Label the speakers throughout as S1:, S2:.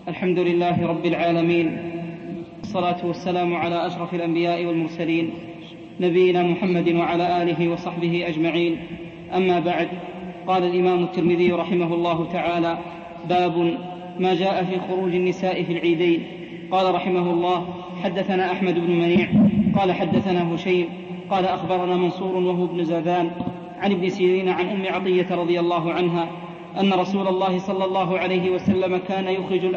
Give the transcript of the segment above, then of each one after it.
S1: الحمد لله رب العالمين، والصلاة والسلام على أشرف الأنبياء والمرسلين نبينا محمد وعلى آله وصحبه أجمعين. أما بعد، قال الإمام الترمذي رحمه الله تعالى: باب ما جاء في خروج النساء في العيدين. قال رحمه الله: حدثنا أحمد بن منيع قال حدثنا هشيم قال أخبرنا منصور وهو ابن زادان عن ابن سيرين عن أم عطية رضي الله عنها أن رسول الله صلى الله عليه وسلم كان يخرج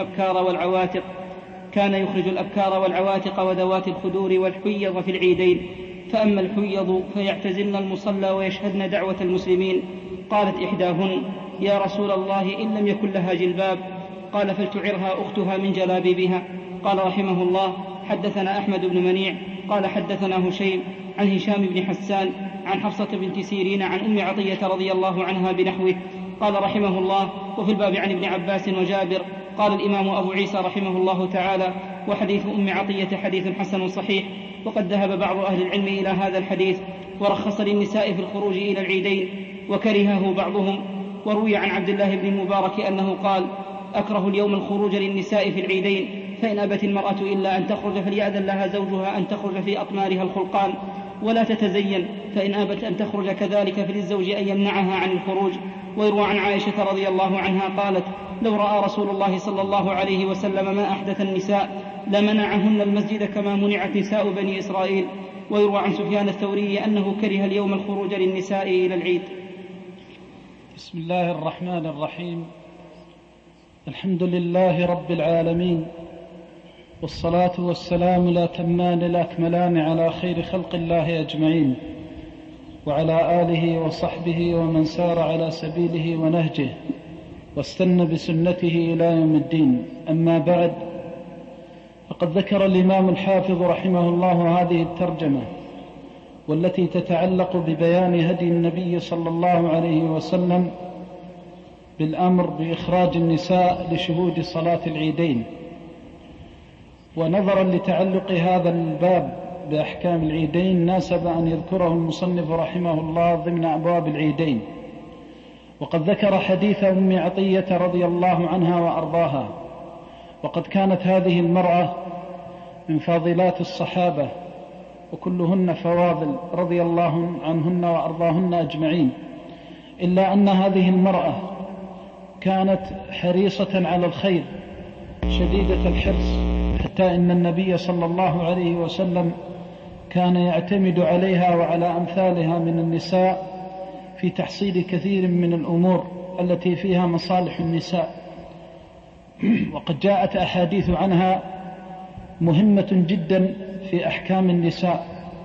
S1: الأبكار والعواتق وذوات الخدور والحيض في العيدين، فأما الحيض فيعتزلن المصلى ويشهدن دعوة المسلمين. قالت إحداهن: يا رسول الله، إن لم يكن لها جلباب. قال: فلتعرها أختها من جلابيبها. قال رحمه الله: حدثنا أحمد بن منيع قال حدثنا هشيم عن هشام بن حسان عن حفصة بنت سيرين عن أم عطية رضي الله عنها بنحوه. قال رحمه الله: وفي الباب عن ابن عباس وجابر. قال الإمام أبو عيسى رحمه الله تعالى: وحديث أم عطية حديث حسن صحيح. وقد ذهب بعض أهل العلم إلى هذا الحديث ورخص للنساء في الخروج إلى العيدين وكرهه بعضهم. وروي عن عبد الله بن المبارك أنه قال: أكره اليوم الخروج للنساء في العيدين، فإن أبت المرأة إلا أن تخرج فليأذن لها زوجها أن تخرج في أطمارها الخلقان ولا تتزين، فإن أبت أن تخرج كذلك فللزوج أن يمنعها عن الخروج. ويروى عن عائشة رضي الله عنها قالت: لو رأى رسول الله صلى الله عليه وسلم ما أحدث النساء لمنعهن المسجد كما منعت نساء بني إسرائيل. ويروى عن سفيان الثوري أنه كره اليوم الخروج للنساء إلى العيد.
S2: بسم الله الرحمن الرحيم. الحمد لله رب العالمين، والصلاة والسلام الأتمان الأكملان على خير خلق الله أجمعين، وعلى آله وصحبه ومن سار على سبيله ونهجه واستنى بسنته إلى يوم الدين. أما بعد، فقد ذكر الإمام الحافظ رحمه الله هذه الترجمة، والتي تتعلق ببيان هدي النبي صلى الله عليه وسلم بالأمر بإخراج النساء لشهود صلاة العيدين. ونظرا لتعلق هذا الباب بأحكام العيدين ناسب أن يذكره المصنف رحمه الله ضمن أبواب العيدين. وقد ذكر حديث أم عطية رضي الله عنها وأرضاها، وقد كانت هذه المرأة من فاضلات الصحابة، وكلهن فواضل رضي الله عنهن وأرضاهن أجمعين، إلا أن هذه المرأة كانت حريصة على الخير شديدة الحرص، حتى إن النبي صلى الله عليه وسلم كان يعتمد عليها وعلى أمثالها من النساء في تحصيل كثير من الأمور التي فيها مصالح النساء. وقد جاءت أحاديث عنها مهمة جدا في أحكام النساء.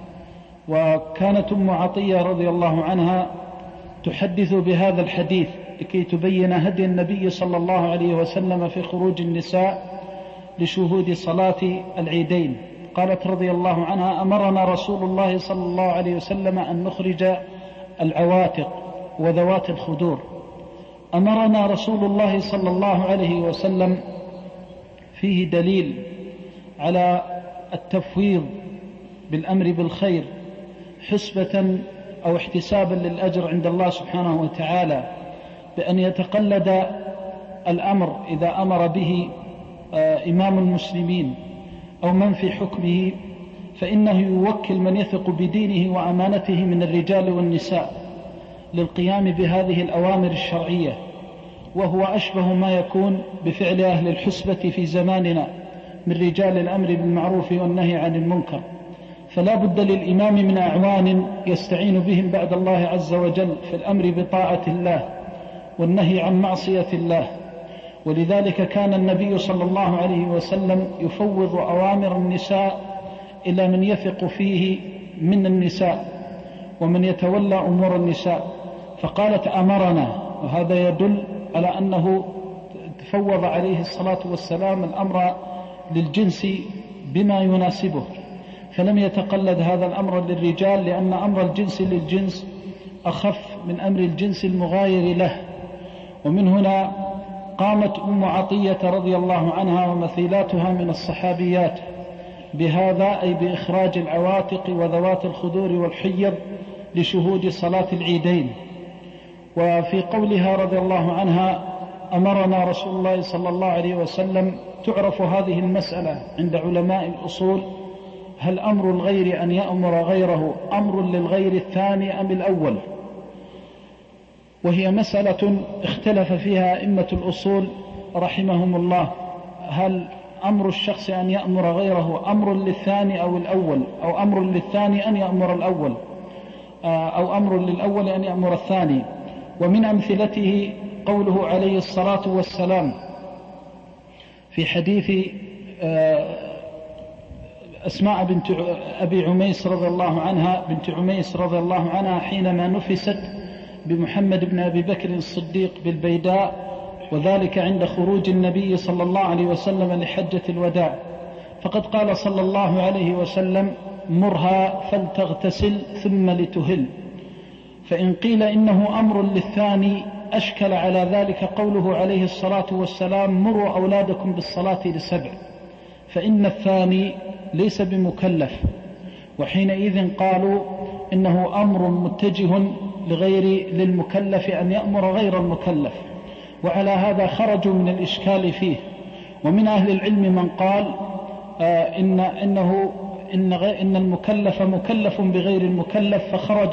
S2: وكانت أم عطية رضي الله عنها تحدث بهذا الحديث لكي تبين هدي النبي صلى الله عليه وسلم في خروج النساء لشهود صلاة العيدين. قالت رضي الله عنها: أمرنا رسول الله صلى الله عليه وسلم أن نخرج العواتق وذوات الخدور. أمرنا رسول الله صلى الله عليه وسلم فيه دليل على التفويض بالأمر بالخير حسبة أو احتسابا للأجر عند الله سبحانه وتعالى، بأن يتقلد الأمر إذا أمر به إمام المسلمين أو من في حكمه، فإنه يوكل من يثق بدينه وأمانته من الرجال والنساء للقيام بهذه الأوامر الشرعية، وهو أشبه ما يكون بفعل أهل الحسبة في زماننا من رجال الأمر بالمعروف والنهي عن المنكر. فلا بد للإمام من أعوان يستعين بهم بعد الله عز وجل في الأمر بطاعة الله والنهي عن معصية الله. ولذلك كان النبي صلى الله عليه وسلم يفوض أوامر النساء إلى من يثق فيه من النساء ومن يتولى أمور النساء. فقالت: أمرنا، وهذا يدل على أنه تفوض عليه الصلاة والسلام الأمر للجنس بما يناسبه، فلم يتقلد هذا الأمر للرجال، لأن أمر الجنس للجنس أخف من أمر الجنس المغاير له. ومن هنا قامت أم عطية رضي الله عنها ومثيلاتها من الصحابيات بهذا، أي بإخراج العواتق وذوات الخدور والحيض لشهود صلاة العيدين. وفي قولها رضي الله عنها: أمرنا رسول الله صلى الله عليه وسلم. تعرف هذه المسألة عند علماء الأصول: هل أمر الغير أن يأمر غيره أمر للغير الثاني أم الأول؟ وهي مسألة اختلف فيها أئمة الأصول رحمهم الله، هل أمر الشخص أن يأمر غيره أمر للثاني أو الأول، أو أمر للثاني أن يأمر الأول، أو أمر للأول أن يأمر الثاني. ومن أمثلته قوله عليه الصلاة والسلام في حديث أسماء بنت أبي عميس رضي الله عنها، بنت عميس رضي الله عنها، حينما نفست بمحمد بن أبي بكر الصديق بالبيداء، وذلك عند خروج النبي صلى الله عليه وسلم لحجة الوداع، فقد قال صلى الله عليه وسلم: مرها فلتغتسل ثم لتهل. فإن قيل إنه أمر للثاني أشكل على ذلك قوله عليه الصلاة والسلام: مروا أولادكم بالصلاة ل7، فإن الثاني ليس بمكلف، وحينئذ قالوا إنه أمر متجه للمكلف أن يأمر غير المكلف، وعلى هذا خرجوا من الإشكال فيه. ومن أهل العلم من قال إن المكلف مكلف بغير المكلف،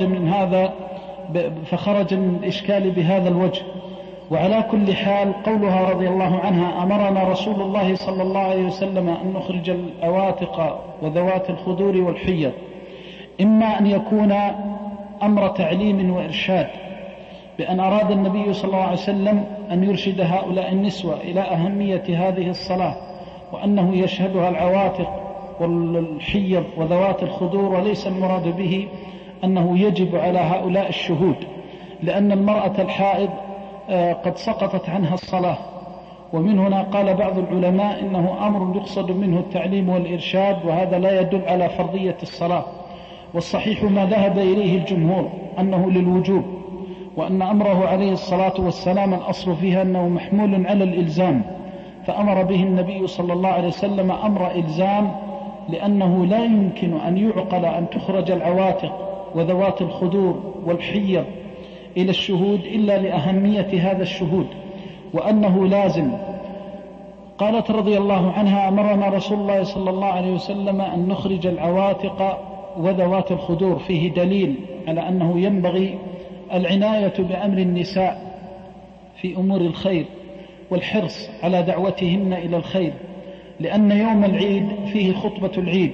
S2: فخرج من الإشكال بهذا الوجه. وعلى كل حال قولها رضي الله عنها: أمرنا رسول الله صلى الله عليه وسلم أن نخرج الأواتق وذوات الخدور والحيض، إما أن يكون أمر تعليم وإرشاد، بأن أراد النبي صلى الله عليه وسلم أن يرشد هؤلاء النسوة إلى أهمية هذه الصلاة، وأنه يشهدها العواتق والحيض وذوات الخدور، وليس المراد به أنه يجب على هؤلاء الشهود، لأن المرأة الحائض قد سقطت عنها الصلاة. ومن هنا قال بعض العلماء إنه أمر يقصد منه التعليم والإرشاد، وهذا لا يدل على فرضية الصلاة. والصحيح ما ذهب إليه الجمهور أنه للوجوب، وأن أمره عليه الصلاة والسلام الأصل فيها أنه محمول على الإلزام، فأمر به النبي صلى الله عليه وسلم أمر إلزام، لأنه لا يمكن أن يعقل أن تخرج العواتق وذوات الخدور والحيض إلى الشهود إلا لأهمية هذا الشهود، وأنه لازم. قالت رضي الله عنها: أمرنا رسول الله صلى الله عليه وسلم أن نخرج العواتق وذوات الخدور. فيه دليل على أنه ينبغي العناية بأمر النساء في أمور الخير، والحرص على دعوتهن إلى الخير، لأن يوم العيد فيه خطبة العيد،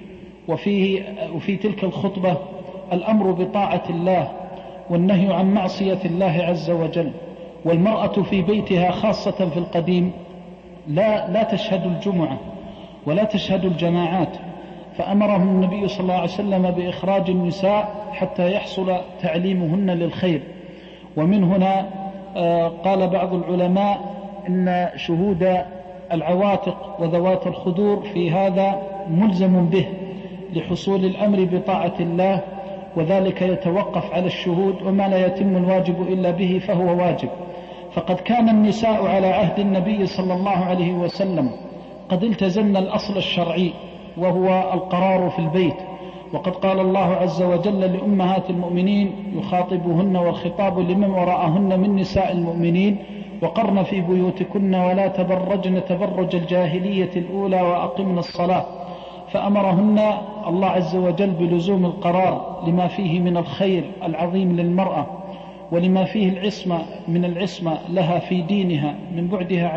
S2: وفي تلك الخطبة الأمر بطاعة الله والنهي عن معصية الله عز وجل. والمرأة في بيتها خاصة في القديم لا تشهد الجمعة ولا تشهد الجماعات، فأمرهم النبي صلى الله عليه وسلم بإخراج النساء حتى يحصل تعليمهن للخير. ومن هنا قال بعض العلماء إن شهود العواتق وذوات الخدور في هذا ملزم به لحصول الأمر بطاعة الله، وذلك يتوقف على الشهود، وما لا يتم الواجب إلا به فهو واجب. فقد كان النساء على عهد النبي صلى الله عليه وسلم قد التزمن الأصل الشرعي، وهو القرار في البيت. وقد قال الله عز وجل لأمهات المؤمنين يخاطبهن، والخطاب لمن وراءهن من نساء المؤمنين: وقرن في بيوتكن ولا تبرجن تبرج الجاهلية الأولى وأقمن الصلاة. فأمرهن الله عز وجل بلزوم القرار لما فيه من الخير العظيم للمرأة، ولما فيه العصمة لها في دينها من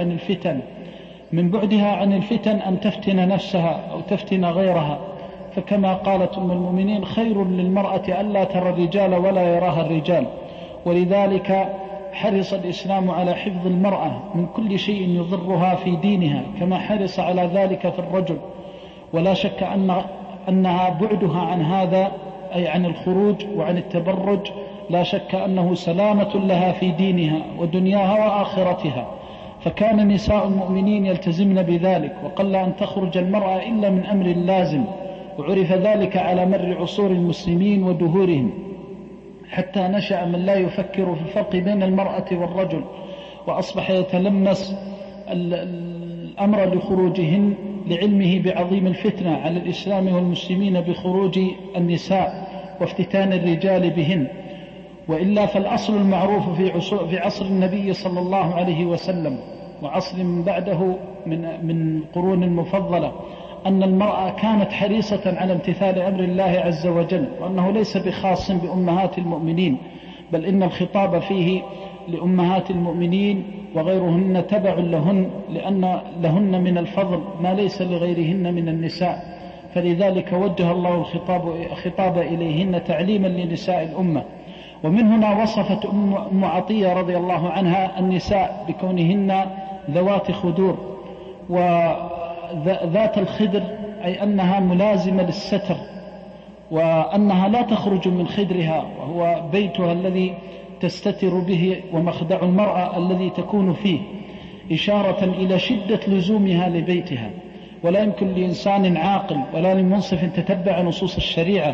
S2: بعدها عن الفتن أن تفتن نفسها أو تفتن غيرها. فكما قالت أم المؤمنين: خير للمرأة ألا ترى الرجال ولا يراها الرجال. ولذلك حرص الإسلام على حفظ المرأة من كل شيء يضرها في دينها، كما حرص على ذلك في الرجل. ولا شك أنها بعدها عن هذا، أي عن الخروج وعن التبرج، لا شك أنه سلامة لها في دينها ودنياها وآخرتها. فكان نساء المؤمنين يلتزمن بذلك، وقل أن تخرج المرأة إلا من أمر لازم، وعرف ذلك على مر عصور المسلمين ودهورهم، حتى نشأ من لا يفكر في الفرق بين المرأة والرجل، وأصبح يتلمس الأمر لخروجهن لعلمه بعظيم الفتنة على الإسلام والمسلمين بخروج النساء وافتتان الرجال بهن. وإلا فالأصل المعروف في عصر النبي صلى الله عليه وسلم وعصر من بعده من القرون المفضلة أن المرأة كانت حريصة على امتثال أمر الله عز وجل، وأنه ليس بخاص بأمهات المؤمنين، بل إن الخطاب فيه لأمهات المؤمنين وغيرهن تبع لهن، لأن لهن من الفضل ما ليس لغيرهن من النساء، فلذلك وجه الله الخطاب إليهن تعليما لنساء الأمة. ومن هنا وصفت أم عطية رضي الله عنها النساء بكونهن ذوات خدور، وذات الخدر أي أنها ملازمة للستر، وأنها لا تخرج من خدرها وهو بيتها الذي تستتر به ومخدع المرأة الذي تكون فيه، إشارة إلى شدة لزومها لبيتها. ولا يمكن لإنسان عاقل ولا لمنصف تتبع نصوص الشريعة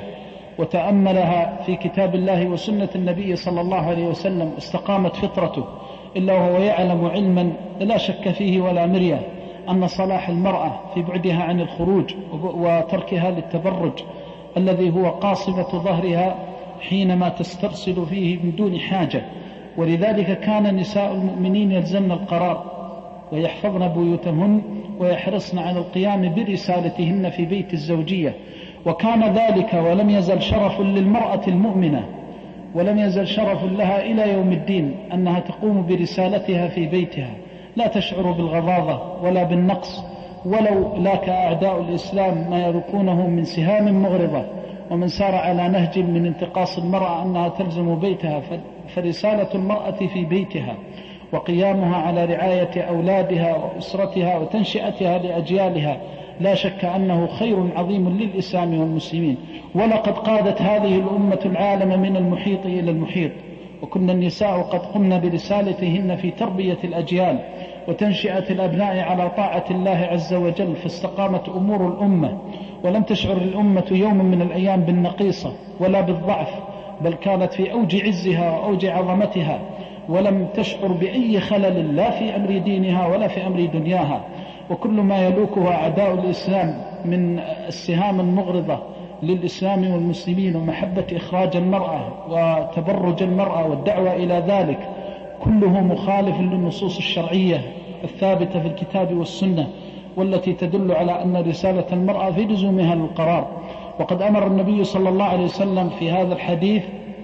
S2: وتأملها في كتاب الله وسنة النبي صلى الله عليه وسلم استقامت فطرته إلا وهو يعلم علما لا شك فيه ولا مرية أن صلاح المرأة في بعدها عن الخروج وتركها للتبرج الذي هو قاصبة ظهرها حينما تسترسل فيه من دون حاجة. ولذلك كان نساء المؤمنين يلزمن القرار ويحفظن بيوتهن ويحرصن على القيام برسالتهن في بيت الزوجية، وكان ذلك ولم يزل شرف للمرأة المؤمنة ولم يزل شرف لها إلى يوم الدين أنها تقوم برسالتها في بيتها، لا تشعر بالغضاضة ولا بالنقص، ولو لاك أعداء الإسلام ما يركونه من سهام مغرضة ومن سار على نهج من انتقاص المرأة أنها تلزم بيتها، فرسالة المرأة في بيتها وقيامها على رعاية أولادها وأسرتها وتنشئتها لأجيالها لا شك أنه خير عظيم للإسلام والمسلمين. ولقد قادت هذه الأمة العالم من المحيط إلى المحيط، وكنا النساء قد قمنا برسالتهن في تربية الأجيال وتنشئة الأبناء على طاعة الله عز وجل، فاستقامت أمور الأمة، ولم تشعر الأمة يوم من الأيام بالنقيصة ولا بالضعف، بل كانت في أوج عزها وأوج عظمتها، ولم تشعر بأي خلل لا في أمر دينها ولا في أمر دنياها. وكل ما يلوكها أعداء الإسلام من السهام المغرضة للإسلام والمسلمين ومحبة إخراج المرأة وتبرج المرأة والدعوة إلى ذلك كله مخالف للنصوص الشرعية الثابتة في الكتاب والسنة، والتي تدل على أن رسالة المرأة في لزومها للقرار. وقد أمر النبي صلى الله عليه وسلم في هذا الحديث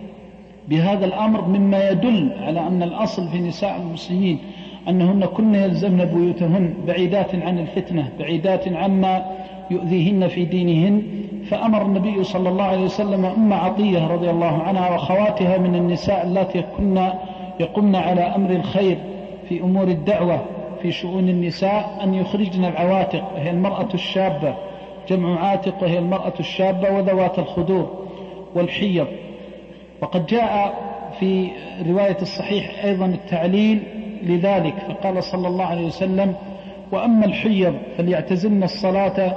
S2: بهذا الأمر، مما يدل على أن الأصل في نساء المسلمين أنهن كن يلزمن بيوتهن بعيدات عن الفتنة، بعيدات عما يؤذيهن في دينهن. فأمر النبي صلى الله عليه وسلم أم عطية رضي الله عنها وخواتها من النساء التي يقمن على أمر الخير في أمور الدعوة في شؤون النساء أن يخرجن العواتق، وهي المرأة الشابة، جمع عاتق وهي المرأة الشابة، وذوات الخدور والحيض. وقد جاء في رواية الصحيح أيضا التعليل لذلك، فقال صلى الله عليه وسلم: وأما الحيض فليعتزلن الصلاة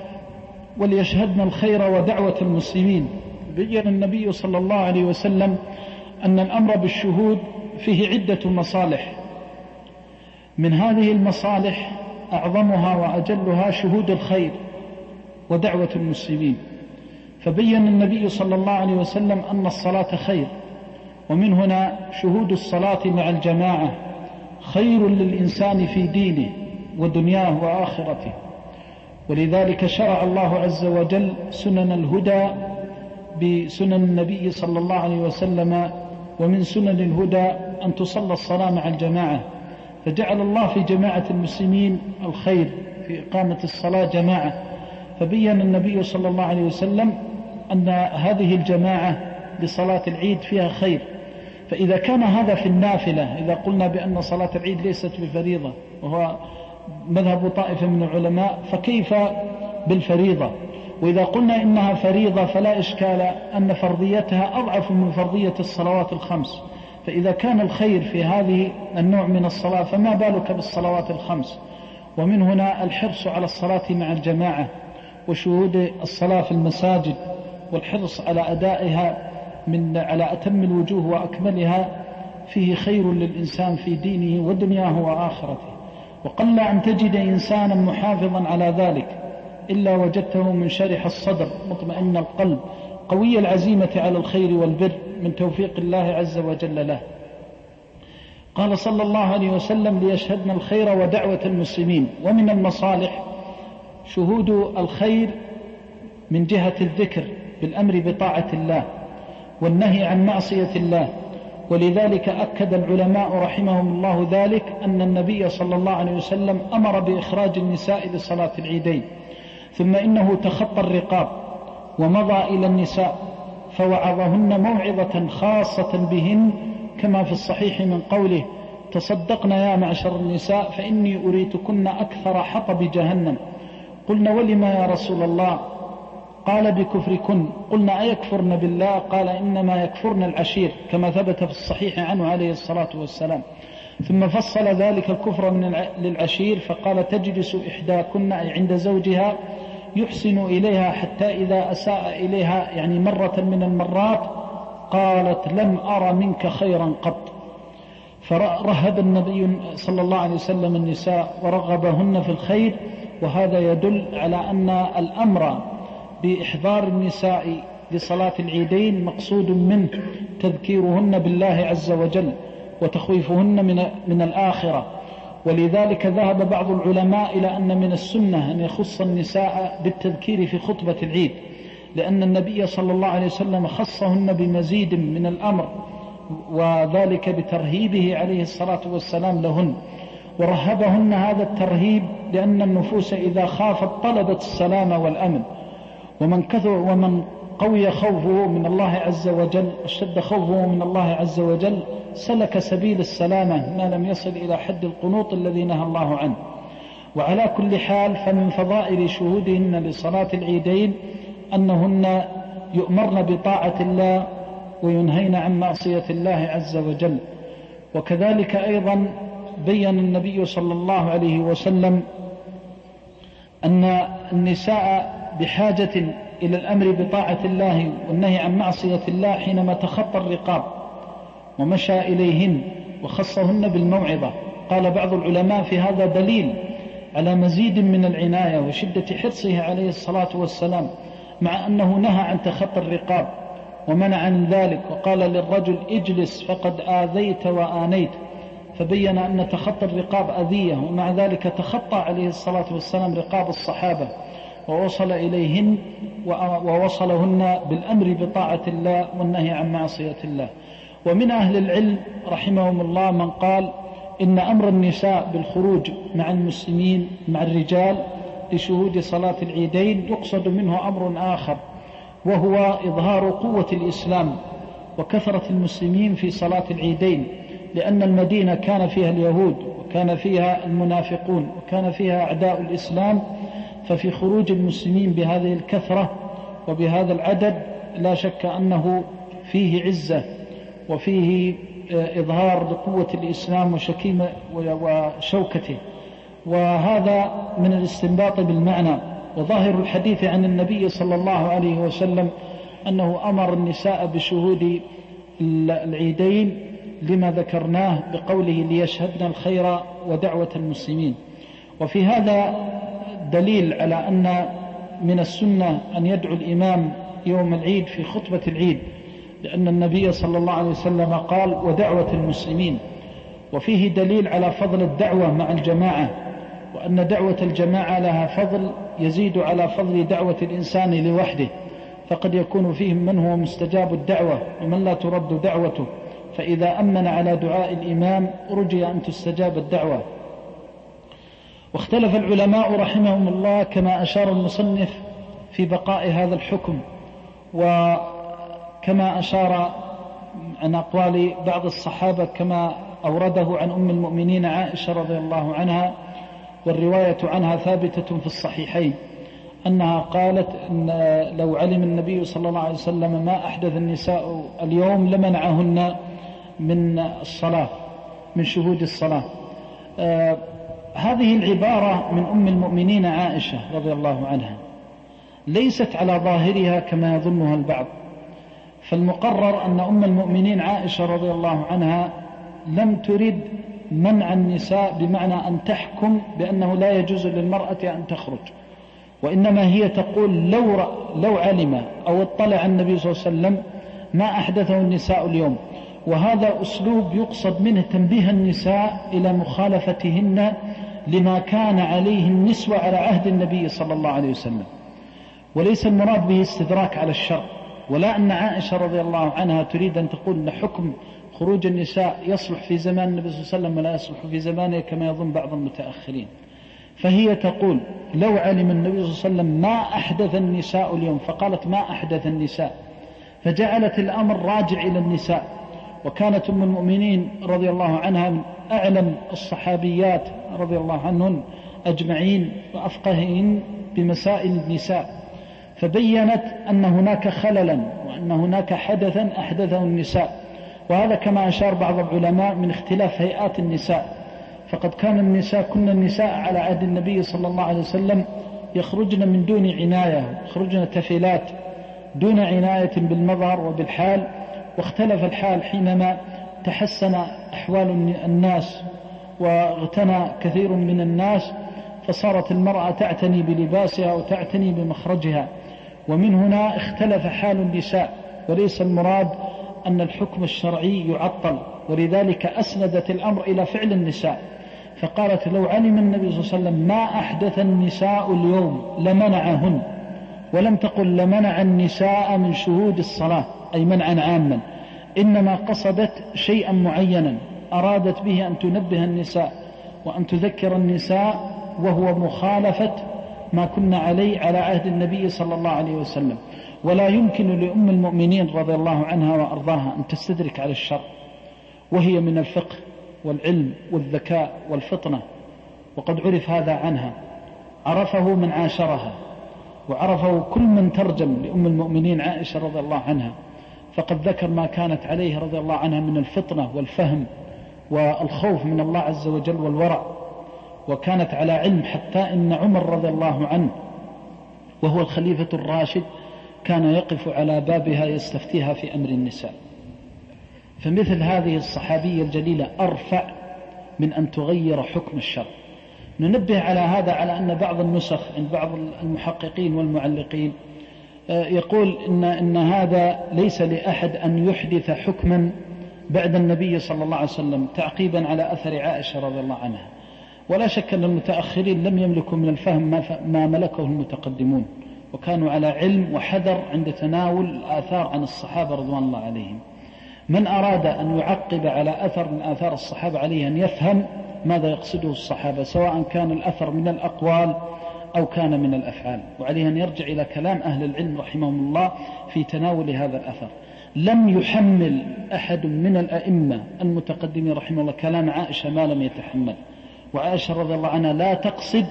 S2: وليشهدن الخير ودعوة المسلمين. بين النبي صلى الله عليه وسلم أن الأمر بالشهود فيه عدة مصالح، من هذه المصالح أعظمها وأجلها شهود الخير ودعوة المسلمين. فبين النبي صلى الله عليه وسلم أن الصلاة خير، ومن هنا شهود الصلاة مع الجماعة خير للإنسان في دينه ودنياه وآخرته. ولذلك شرع الله عز وجل سنن الهدى بسنن النبي صلى الله عليه وسلم، ومن سنن الهدى أن تصلى الصلاة مع الجماعة، فجعل الله في جماعة المسلمين الخير في إقامة الصلاة جماعة. فبين النبي صلى الله عليه وسلم أن هذه الجماعة لصلاة العيد فيها خير. فإذا كان هذا في النافلة، إذا قلنا بأن صلاة العيد ليست بفريضة وهو مذهب طائفة من العلماء، فكيف بالفريضة؟ وإذا قلنا إنها فريضة فلا إشكال أن فرضيتها أضعف من فرضية الصلوات الخمس. فإذا كان الخير في هذه النوع من الصلاة فما بالك بالصلوات الخمس؟ ومن هنا الحرص على الصلاة مع الجماعة وشهود الصلاة في المساجد والحرص على أدائها على أتم الوجوه وأكملها فيه خير للإنسان في دينه ودنياه وآخرته. وقل أن تجد إنسانا محافظا على ذلك إلا وجدته منشرح الصدر مطمئن القلب قوي العزيمة على الخير والبر من توفيق الله عز وجل له. قال صلى الله عليه وسلم: ليشهدن الخير ودعوة المسلمين. ومن المصالح شهود الخير من جهة الذكر بالأمر بطاعة الله والنهي عن معصية الله. ولذلك أكد العلماء رحمهم الله ذلك أن النبي صلى الله عليه وسلم أمر بإخراج النساء لصلاة العيدين، ثم إنه تخطى الرقاب ومضى إلى النساء فوعظهن موعظة خاصة بهن، كما في الصحيح من قوله: تصدقنا يا معشر النساء فإني أريتكن أكثر حطب جهنم. قلنا: ولما يا رسول الله؟ قال: بكفركن. قلنا: أيكفرن بالله؟ قال: إنما يكفرن العشير، كما ثبت في الصحيح عنه عليه الصلاة والسلام. ثم فصل ذلك الكفر للعشير فقال: تجلس إحداكن أي عند زوجها يحسن إليها حتى إذا أساء إليها، يعني مرة من المرات، قالت: لم أرى منك خيرا قط. فرهب النبي صلى الله عليه وسلم النساء ورغبهن في الخير، وهذا يدل على أن الأمر بإحضار النساء لصلاة العيدين مقصود منه تذكيرهن بالله عز وجل وتخويفهن من الآخرة. ولذلك ذهب بعض العلماء إلى أن من السنة أن يخص النساء بالتذكير في خطبة العيد، لأن النبي صلى الله عليه وسلم خصهن بمزيد من الأمر، وذلك بترهيبه عليه الصلاة والسلام لهن. ورهبهن هذا الترهيب لأن النفوس إذا خافت طلبت السلام والأمن، ومن قوي خوفه من الله عز وجل اشتد خوفه من الله عز وجل سلك سبيل السلامة ما لم يصل إلى حد القنوط الذي نهى الله عنه. وعلى كل حال فمن فضائل شهودهن لصلاة العيدين أنهن يؤمرن بطاعة الله وينهين عن معصية الله عز وجل. وكذلك أيضا بين النبي صلى الله عليه وسلم أن النساء بحاجة إلى الأمر بطاعة الله والنهي عن معصية الله حينما تخطى الرقاب ومشى إليهن وخصهن بالموعظة. قال بعض العلماء في هذا دليل على مزيد من العناية وشدة حرصه عليه الصلاة والسلام، مع أنه نهى عن تخطى الرقاب ومنع عن ذلك، وقال للرجل: اجلس فقد آذيت وآنيت، فبين أن تخطى الرقاب أذية، ومع ذلك تخطى عليه الصلاة والسلام رقاب الصحابة ووصل إليهن ووصلهن بالأمر بطاعة الله والنهي عن معصية الله. ومن أهل العلم رحمهم الله من قال إن أمر النساء بالخروج مع المسلمين مع الرجال لشهود صلاة العيدين يقصد منه أمر آخر، وهو إظهار قوة الإسلام وكثرة المسلمين في صلاة العيدين، لأن المدينة كان فيها اليهود وكان فيها المنافقون وكان فيها أعداء الإسلام، ففي خروج المسلمين بهذه الكثرة وبهذا العدد لا شك أنه فيه عزة وفيه إظهار لقوة الإسلام وشوكته. وهذا من الاستنباط بالمعنى. وظاهر الحديث عن النبي صلى الله عليه وسلم أنه أمر النساء بشهود العيدين لما ذكرناه بقوله: ليشهدن الخير ودعوة المسلمين. وفي هذا دليل على أن من السنة أن يدعو الإمام يوم العيد في خطبة العيد، لأن النبي صلى الله عليه وسلم قال: ودعوة المسلمين. وفيه دليل على فضل الدعوة مع الجماعة، وأن دعوة الجماعة لها فضل يزيد على فضل دعوة الإنسان لوحده، فقد يكون فيهم من هو مستجاب الدعوة ومن لا ترد دعوته، فإذا أمن على دعاء الإمام رجي أن تستجاب الدعوة. واختلف العلماء رحمهم الله كما أشار المصنف في بقاء هذا الحكم، وكما أشار عن أقوال بعض الصحابة كما أورده عن أم المؤمنين عائشة رضي الله عنها، والرواية عنها ثابتة في الصحيحين، أنها قالت إن لو علم النبي صلى الله عليه وسلم ما أحدث النساء اليوم لمنعهن من الصلاة، من شهود الصلاة. هذه العبارة من أم المؤمنين عائشة رضي الله عنها ليست على ظاهرها كما يظنها البعض، فالمقرر أن أم المؤمنين عائشة رضي الله عنها لم ترد منع النساء بمعنى أن تحكم بأنه لا يجوز للمرأة أن تخرج، وإنما هي تقول لو علم أو اطلع النبي صلى الله عليه وسلم ما أحدثه النساء اليوم. وهذا أسلوب يقصد منه تنبيه النساء إلى مخالفتهن لما كان عليه النسوة على عهد النبي صلى الله عليه وسلم، وليس المراد به استدراك على الشر، ولا أن عائشة رضي الله عنها تريد أن تقول أن حكم خروج النساء يصلح في زمان النبي صلى الله عليه وسلم ولا يصلح في زمانه كما يظن بعض المتأخرين. فهي تقول لو علم النبي صلى الله عليه وسلم ما أحدث النساء اليوم، فقالت ما أحدث النساء، فجعلت الأمر راجع إلى النساء. وكانت أم المؤمنين رضي الله عنها من أعلم الصحابيات رضي الله عنهن أجمعين وأفقههن بمسائل النساء، فبينت أن هناك خللا وأن هناك حدثا أحدثه النساء. وهذا كما أشار بعض العلماء من اختلاف هيئات النساء، فقد كن النساء على عهد النبي صلى الله عليه وسلم يخرجن من دون عناية، يخرجن تفلات دون عناية بالمظهر وبالحال. واختلف الحال حينما تحسن أحوال الناس واغتنى كثير من الناس، فصارت المرأة تعتني بلباسها وتعتني بمخرجها، ومن هنا اختلف حال النساء. وليس المراد أن الحكم الشرعي يعطل، ولذلك أسندت الأمر إلى فعل النساء، فقالت لو علم النبي صلى الله عليه وسلم ما أحدث النساء اليوم لمنعهن، ولم تقل لمنع النساء من شهود الصلاة أي منعا عاما، إنما قصدت شيئا معينا أرادت به أن تنبه النساء وأن تذكر النساء، وهو مخالفة ما كنا عليه على عهد النبي صلى الله عليه وسلم. ولا يمكن لأم المؤمنين رضي الله عنها وأرضاها أن تستدرك على الشر، وهي من الفقه والعلم والذكاء والفطنة، وقد عرف هذا عنها، عرفه من عاشرها وعرفه كل من ترجم لأم المؤمنين عائشة رضي الله عنها، فقد ذكر ما كانت عليه رضي الله عنها من الفطنة والفهم والخوف من الله عز وجل والورع، وكانت على علم حتى إن عمر رضي الله عنه وهو الخليفة الراشد كان يقف على بابها يستفتيها في أمر النساء. فمثل هذه الصحابية الجليلة أرفع من أن تغير حكم الشرع. ننبه على هذا، على أن بعض النسخ عند بعض المحققين والمعلقين يقول إن هذا ليس لأحد أن يحدث حكما بعد النبي صلى الله عليه وسلم تعقيبا على أثر عائشة رضي الله عنها. ولا شك أن المتأخرين لم يملكوا من الفهم ما ملكه المتقدمون، وكانوا على علم وحذر عند تناول الآثار عن الصحابة رضوان الله عليهم. من أراد أن يعقب على أثر من آثار الصحابة عليه أن يفهم ماذا يقصده الصحابة، سواء كان الأثر من الأقوال أو كان من الأفعال، وعليه أن يرجع إلى كلام أهل العلم رحمهم الله في تناول هذا الأثر. لم يحمل أحد من الأئمة المتقدمين رحمه الله كلام عائشة ما لم يتحمل، وعائشة رضي الله عنها لا تقصد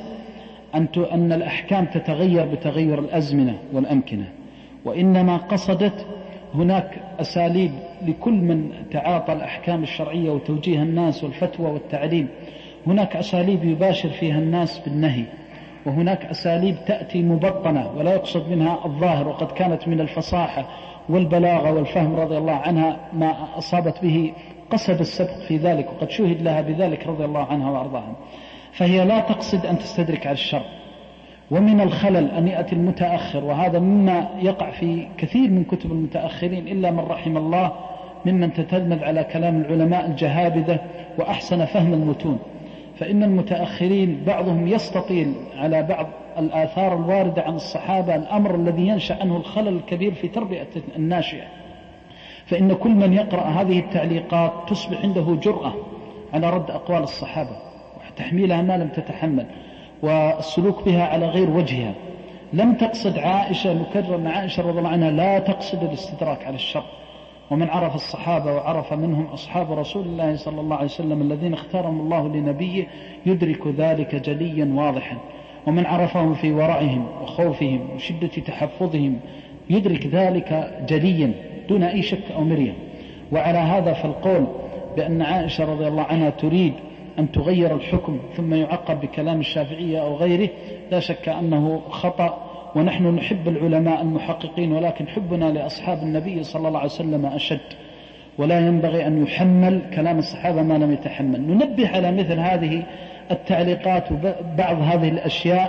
S2: أن الأحكام تتغير بتغير الأزمنة والأمكنة، وإنما قصدت هناك أساليب لكل من تعاطى الأحكام الشرعية وتوجيه الناس والفتوى والتعليم. هناك أساليب يباشر فيها الناس بالنهي، وهناك أساليب تأتي مبطنة ولا يقصد منها الظاهر، وقد كانت من الفصاحة والبلاغة والفهم رضي الله عنها ما أصابت به قصد السبق في ذلك، وقد شهد لها بذلك رضي الله عنها وأرضاها. فهي لا تقصد أن تستدرك على الشر. ومن الخلل أن يأتي المتأخر، وهذا مما يقع في كثير من كتب المتأخرين إلا من رحم الله ممن تتلمذ على كلام العلماء الجهابذة وأحسن فهم المتون، فإن المتأخرين بعضهم يستطيل على بعض الآثار الواردة عن الصحابة الأمر الذي ينشأ عنه الخلل الكبير في تربية الناشئة. فإن كل من يقرأ هذه التعليقات تصبح عنده جرأة على رد أقوال الصحابة وتحميلها ما لم تتحمل، والسلوك بها على غير وجهها. لم تقصد عائشة، نكرر أن عائشة رضي الله عنها لا تقصد الاستدراك على الشر. ومن عرف الصحابة وعرف منهم أصحاب رسول الله صلى الله عليه وسلم الذين اختارهم الله لنبيه يدرك ذلك جليا واضحا، ومن عرفهم في ورعهم وخوفهم وشدة تحفظهم يدرك ذلك جليا دون أي شك أو مرية. وعلى هذا فالقول بأن عائشة رضي الله عنها تريد أن تغير الحكم ثم يعقب بكلام الشافعية أو غيره لا شك أنه خطأ. ونحن نحب العلماء المحققين، ولكن حبنا لأصحاب النبي صلى الله عليه وسلم أشد، ولا ينبغي أن يحمل كلام الصحابة ما لم يتحمل. ننبه على مثل هذه التعليقات وبعض هذه الأشياء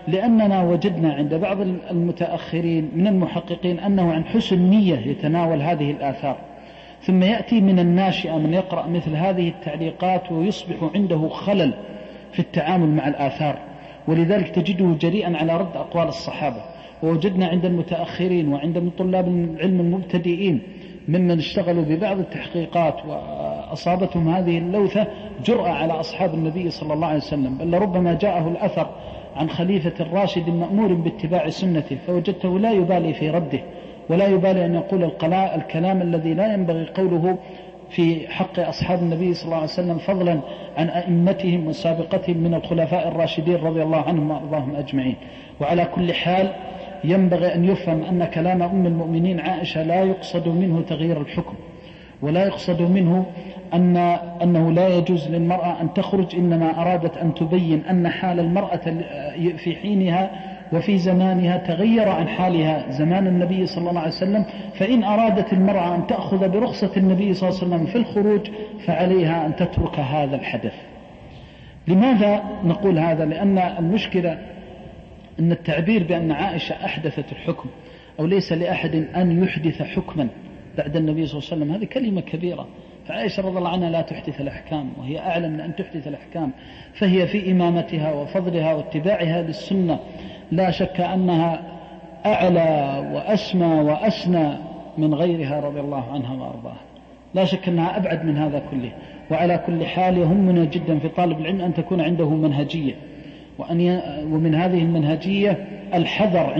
S2: لأننا وجدنا عند بعض المتأخرين من المحققين أنه عن حسن نية يتناول هذه الآثار، ثم يأتي من الناشئة من يقرأ مثل هذه التعليقات ويصبح عنده خلل في التعامل مع الآثار، ولذلك تجده جريئا على رد أقوال الصحابة. ووجدنا عند المتأخرين وعند من طلاب العلم المبتدئين ممن اشتغلوا ببعض التحقيقات وأصابتهم هذه اللوثة جرأة على أصحاب النبي صلى الله عليه وسلم، بل ربما جاءه الأثر عن خليفة الراشد المأمور باتباع سنته فوجدته لا يبالي في رده، ولا يبالي أن يقول الكلام الذي لا ينبغي قوله في حق أصحاب النبي صلى الله عليه وسلم، فضلا عن أئمتهم وسابقتهم من الخلفاء الراشدين رضي الله عنهم وأرضاهم أجمعين. وعلى كل حال ينبغي أن يفهم أن كلام أم المؤمنين عائشة لا يقصد منه تغيير الحكم، ولا يقصد منه أنه لا يجوز للمرأة أن تخرج، إنما أرادت أن تبين أن حال المرأة في حينها وفي زمانها تغير عن حالها زمان النبي صلى الله عليه وسلم، فإن أرادت المرأة أن تأخذ برخصة النبي صلى الله عليه وسلم في الخروج فعليها أن تترك هذا الحدث. لماذا نقول هذا؟ لأن المشكلة أن التعبير بأن عائشة أحدثت الحكم أو ليس لأحد أن يحدث حكما بعد النبي صلى الله عليه وسلم هذه كلمة كبيرة. فعائشة رضي الله عنها لا تحدث الأحكام، وهي أعلم من أن تحدث الأحكام، فهي في إمامتها وفضلها واتباعها للسنة لا شك أنها أعلى وأسمى وأسنى من غيرها رضي الله عنها وأرضاها، لا شك أنها أبعد من هذا كله. وعلى كل حال يهمنا جدا في طالب العلم أن تكون عنده منهجية، ومن هذه المنهجية الحذر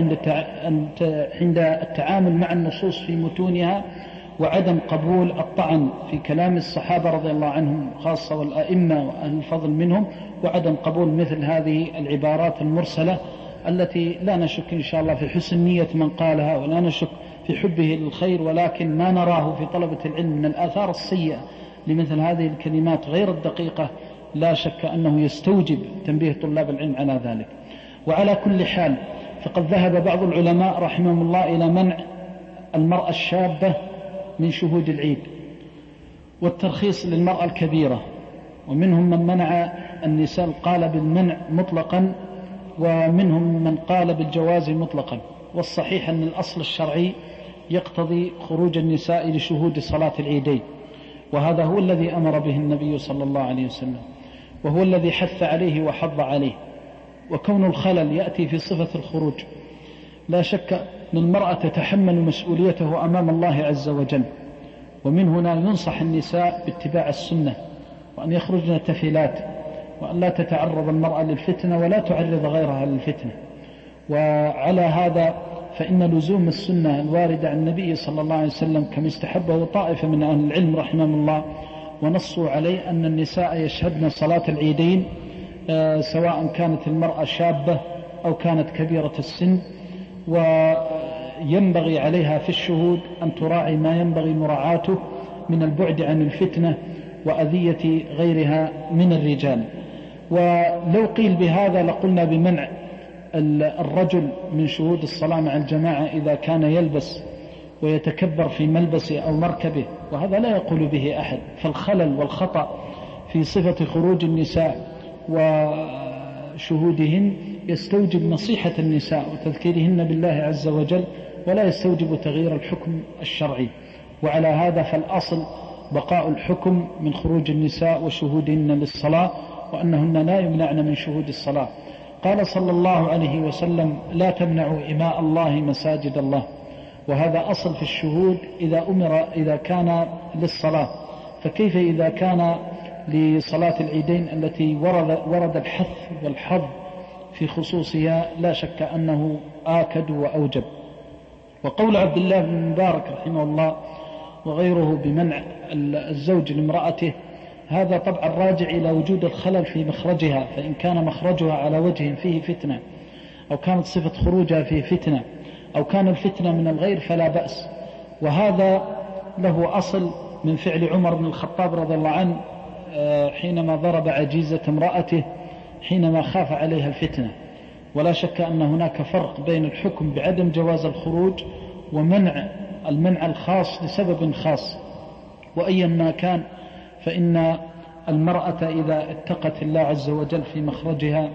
S2: عند التعامل مع النصوص في متونها، وعدم قبول الطعن في كلام الصحابة رضي الله عنهم خاصة والأئمة وأهل الفضل منهم، وعدم قبول مثل هذه العبارات المرسلة التي لا نشك إن شاء الله في حسن نية من قالها، ولا نشك في حبه للخير، ولكن ما نراه في طلبة العلم من الآثار السيئة لمثل هذه الكلمات غير الدقيقة لا شك أنه يستوجب تنبيه طلاب العلم على ذلك. وعلى كل حال فقد ذهب بعض العلماء رحمهم الله إلى منع المرأة الشابة من شهود العيد والترخيص للمرأة الكبيرة، ومنهم من منع النساء قال بالمنع مطلقا، ومنهم من قال بالجواز مطلقا. والصحيح أن الأصل الشرعي يقتضي خروج النساء لشهود صلاة العيدين، وهذا هو الذي أمر به النبي صلى الله عليه وسلم، وهو الذي حث عليه وحض عليه. وكون الخلل يأتي في صفة الخروج لا شك أن المرأة تتحمل مسؤوليته أمام الله عز وجل، ومن هنا ينصح النساء باتباع السنة، وأن يخرجن تفلات، وأن لا تتعرض المرأة للفتنة ولا تعرض غيرها للفتنة. وعلى هذا فإن لزوم السنة الواردة عن النبي صلى الله عليه وسلم كما استحبه طائفة من أهل العلم رحمهم الله ونصوا عليه أن النساء يشهدن صلاة العيدين سواء كانت المرأة شابة أو كانت كبيرة السن، وينبغي عليها في الشهود أن تراعي ما ينبغي مراعاته من البعد عن الفتنة وأذية غيرها من الرجال. ولو قيل بهذا لقلنا بمنع الرجل من شهود الصلاة مع الجماعة إذا كان يلبس ويتكبر في ملبسه أو مركبه، وهذا لا يقول به أحد. فالخلل والخطأ في صفة خروج النساء وشهودهن يستوجب نصيحة النساء وتذكيرهن بالله عز وجل، ولا يستوجب تغيير الحكم الشرعي. وعلى هذا فالأصل بقاء الحكم من خروج النساء وشهودهن للصلاة، وأنهن لا يمنعن من شهود الصلاة. قال صلى الله عليه وسلم: لا تمنعوا إماء الله مساجد الله. وهذا أصل في الشهود إذا كان للصلاة، فكيف إذا كان لصلاة العيدين التي ورد الحث والحظ في خصوصها؟ لا شك أنه آكد وأوجب. وقول عبد الله بن مبارك رحمه الله وغيره بمنع الزوج لامرأته، هذا طبعا راجع إلى وجود الخلل في مخرجها، فإن كان مخرجها على وجه فيه فتنة، أو كانت صفة خروجها فيه فتنة، أو كان الفتنة من الغير فلا بأس. وهذا له أصل من فعل عمر بن الخطاب رضي الله عنه حينما ضرب عجيزة امرأته حينما خاف عليها الفتنة. ولا شك أن هناك فرق بين الحكم بعدم جواز الخروج ومنع المنع الخاص لسبب خاص. وأيا ما كان فإن المرأة إذا اتقت الله عز وجل في مخرجها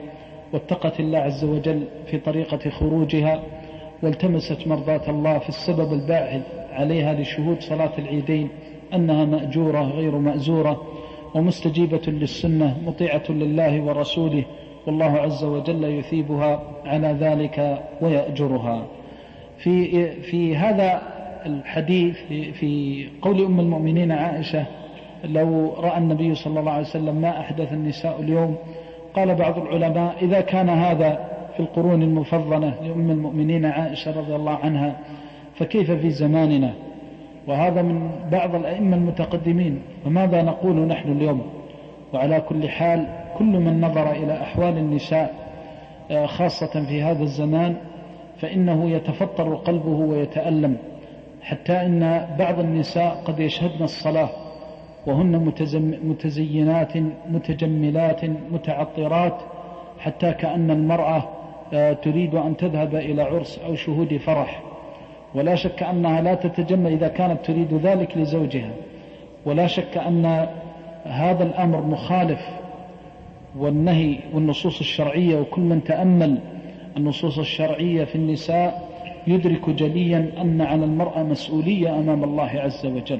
S2: واتقت الله عز وجل في طريقة خروجها، والتمست مرضاة الله في السبب الباعث عليها لشهود صلاة العيدين أنها مأجورة غير مأزورة ومستجيبة للسنة مطيعة لله ورسوله، والله عز وجل يثيبها على ذلك ويأجرها. في هذا الحديث في قول أم المؤمنين عائشة: لو رأى النبي صلى الله عليه وسلم ما أحدث النساء اليوم، قال بعض العلماء: إذا كان هذا في القرون المفضلة لأم المؤمنين عائشة رضي الله عنها، فكيف في زماننا؟ وهذا من بعض الأئمة المتقدمين، فماذا نقول نحن اليوم؟ وعلى كل حال كل من نظر إلى أحوال النساء خاصة في هذا الزمان فإنه يتفطر قلبه ويتألم، حتى إن بعض النساء قد يشهدن الصلاة وهن متزينات متجملات متعطرات، حتى كأن المرأة تريد أن تذهب إلى عرس أو شهود فرح، ولا شك أنها لا تتجمل إذا كانت تريد ذلك لزوجها، ولا شك أن هذا الأمر مخالف والنهي والنصوص الشرعية، وكل من تأمل النصوص الشرعية في النساء يدرك جليا أن على المرأة مسؤولية أمام الله عز وجل.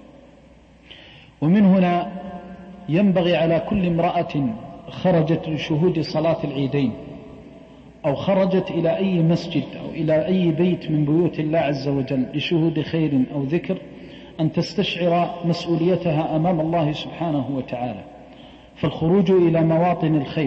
S2: ومن هنا ينبغي على كل امرأة خرجت لشهود صلاة العيدين أو خرجت إلى أي مسجد أو إلى أي بيت من بيوت الله عز وجل لشهود خير أو ذكر أن تستشعر مسؤوليتها أمام الله سبحانه وتعالى. فالخروج إلى مواطن الخير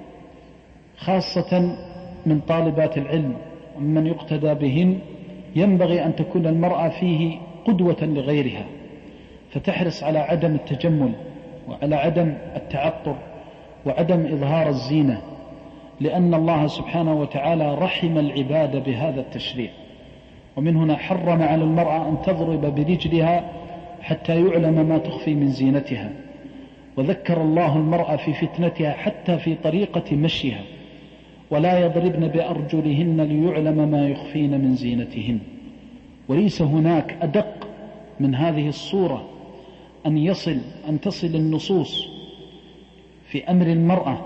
S2: خاصة من طالبات العلم ومن يقتدى بهن ينبغي أن تكون المرأة فيه قدوة لغيرها، فتحرص على عدم التجمل وعلى عدم التعطر وعدم إظهار الزينة، لأن الله سبحانه وتعالى رحم العباد بهذا التشريع. ومن هنا حرم على المرأة أن تضرب برجلها حتى يعلم ما تخفي من زينتها، وذكر الله المرأة في فتنتها حتى في طريقة مشيها: ولا يضربن بأرجلهن ليعلم ما يخفين من زينتهن. وليس هناك أدق من هذه الصورة أن تصل النصوص في أمر المرأة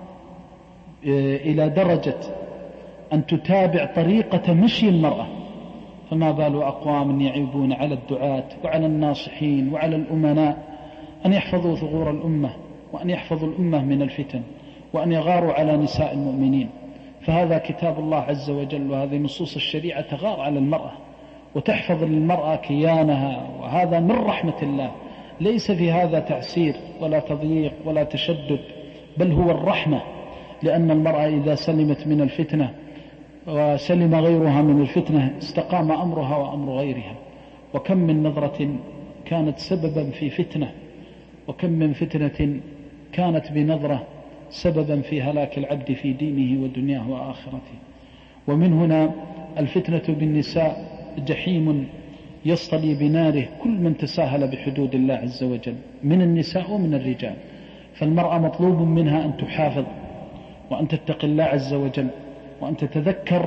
S2: إلى درجة أن تتابع طريقة مشي المرأة. فما بال أقوام يعيبون على الدعاة وعلى الناصحين وعلى الأمناء أن يحفظوا ثغور الأمة وأن يحفظوا الأمة من الفتن وأن يغاروا على نساء المؤمنين. فهذا كتاب الله عز وجل، وهذه نصوص الشريعة تغار على المرأة وتحفظ للمرأة كيانها، وهذا من رحمة الله. ليس في هذا تعسير ولا تضييق ولا تشدد، بل هو الرحمة، لأن المرأة إذا سلمت من الفتنة وسلم غيرها من الفتنة استقام أمرها وأمر غيرها. وكم من نظرة كانت سببا في فتنة، وكم من فتنة كانت بنظرة سببا في هلاك العبد في دينه ودنياه وآخرته. ومن هنا الفتنة بالنساء جحيم يصطلي بناره كل من تساهل بحدود الله عز وجل من النساء ومن الرجال. فالمرأة مطلوب منها أن تحافظ وأن تتقي الله عز وجل، وأن تتذكر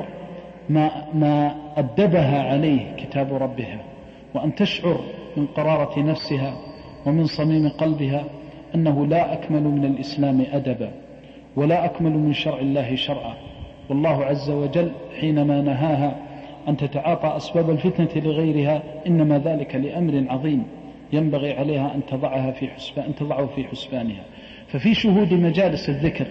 S2: ما أدبها عليه كتاب ربها، وأن تشعر من قرارة نفسها ومن صميم قلبها أنه لا أكمل من الإسلام أدبا ولا أكمل من شرع الله شرعا. والله عز وجل حينما نهاها أن تتعاطى أسباب الفتنة لغيرها إنما ذلك لأمر عظيم ينبغي عليها أن تضعه في حسبانها. ففي شهود مجالس الذكر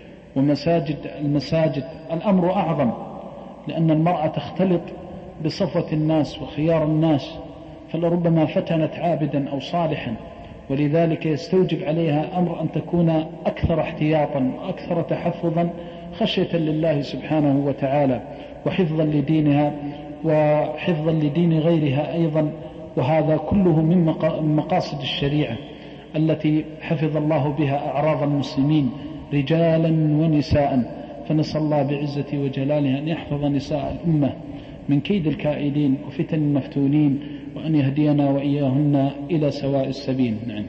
S2: المساجد الأمر أعظم، لأن المرأة تختلط بصفوة الناس وخيار الناس، فلربما فتنت عابدا أو صالحا، ولذلك يستوجب عليها أمر أن تكون أكثر احتياطا وأكثر تحفظا خشية لله سبحانه وتعالى، وحفظا لدينها وحفظا لدين غيرها أيضا. وهذا كله من مقاصد الشريعة التي حفظ الله بها أعراض المسلمين رجالا ونساء. فنسأل الله بعزة وجلاله أن يحفظ نساء الأمة من كيد الكائدين وفتن المفتونين، وأن يهدينا وإياهن إلى سواء السبيل. نعم.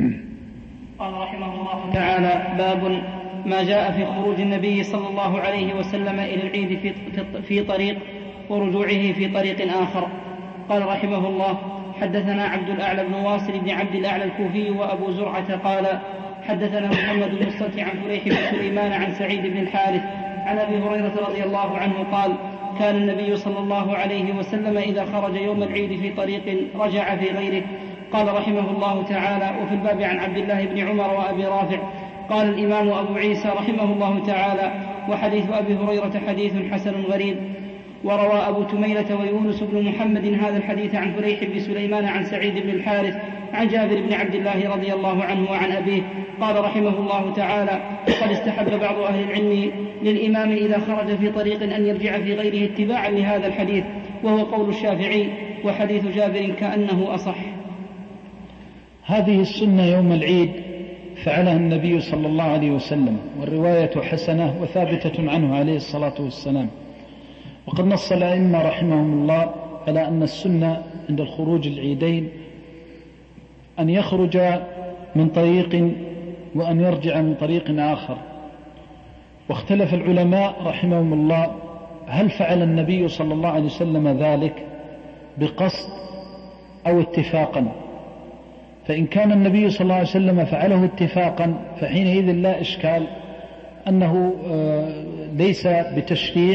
S1: قال رحمه الله تعالى: باب ما جاء في خروج النبي صلى الله عليه وسلم إلى العيد في طريق ورجوعه في طريق آخر. قال رحمه الله: حدثنا عبد الأعلى بن واصل بن عبد الأعلى الكوفي وأبو زرعة قال حدثنا محمد بن الصلت عن فليح بن سليمان عن سعيد بن الحارث عن أبي هريرة رضي الله عنه قال كان النبي صلى الله عليه وسلم إذا خرج يوم العيد في طريق رجع في غيره. قال رحمه الله تعالى: وفي الباب عن عبد الله بن عمر وأبي رافع. قال الإمام أبو عيسى رحمه الله تعالى: وحديث أبي هريرة حديث حسن غريب. وروى أبو تميلة ويونس بن محمد هذا الحديث عن فليح بن سليمان عن سعيد بن الحارث عن جابر بن عبد الله رضي الله عنه وعن أبيه. قال رحمه الله تعالى: وقد استحب بعض أهل العلم للإمام إذا خرج في طريق أن يرجع في غيره اتباعا لهذا الحديث، وهو قول الشافعي، وحديث جابر كأنه أصح.
S2: هذه السنة يوم العيد فعلها النبي صلى الله عليه وسلم، والرواية حسنة وثابتة عنه عليه الصلاة والسلام. وقد نص الأئمة رحمهم الله على أن السنة عند الخروج العيدين أن يخرج من طريق وأن يرجع من طريق آخر. واختلف العلماء رحمهم الله هل فعل النبي صلى الله عليه وسلم ذلك بقصد أو اتفاقا. فإن كان النبي صلى الله عليه وسلم فعله اتفاقا فحينئذ لا إشكال أنه ليس بتشريع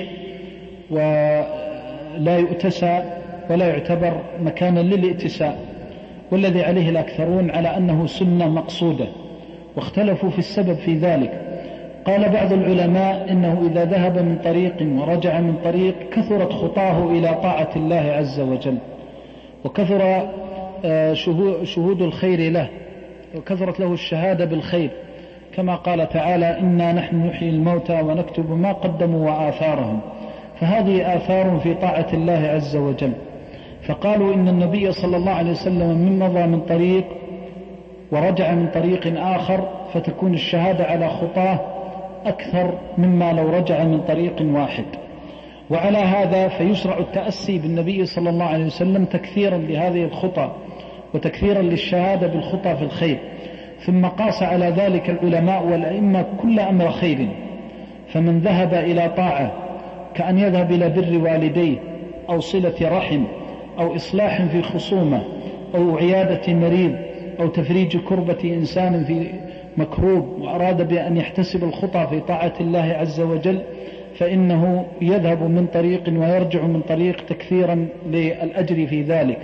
S2: ولا يؤتسى ولا يعتبر مكانا للائتساء، والذي عليه الأكثرون على أنه سنة مقصودة، واختلفوا في السبب في ذلك. قال بعض العلماء إنه إذا ذهب من طريق ورجع من طريق كثرت خطاه إلى طاعة الله عز وجل، وكثر شهود الخير له، وكثرت له الشهادة بالخير، كما قال تعالى: إنا نحن نحيي الموتى ونكتب ما قدموا وآثارهم. فهذه آثار في طاعة الله عز وجل. فقالوا إن النبي صلى الله عليه وسلم من مضى من طريق ورجع من طريق آخر فتكون الشهادة على خطاه أكثر مما لو رجع من طريق واحد. وعلى هذا فيشرع التأسي بالنبي صلى الله عليه وسلم تكثيرا لهذه الخطى وتكثيرا للشهادة بالخطى في الخير. ثم قاس على ذلك العلماء والأئمة كل أمر خير، فمن ذهب إلى طاعة كأن يذهب إلى بر والديه أو صلة رحم أو إصلاح في خصومة أو عيادة مريض أو تفريج كربة إنسان في مكروب، وأراد بأن يحتسب الخطى في طاعة الله عز وجل، فإنه يذهب من طريق ويرجع من طريق تكثيرا للأجر في ذلك.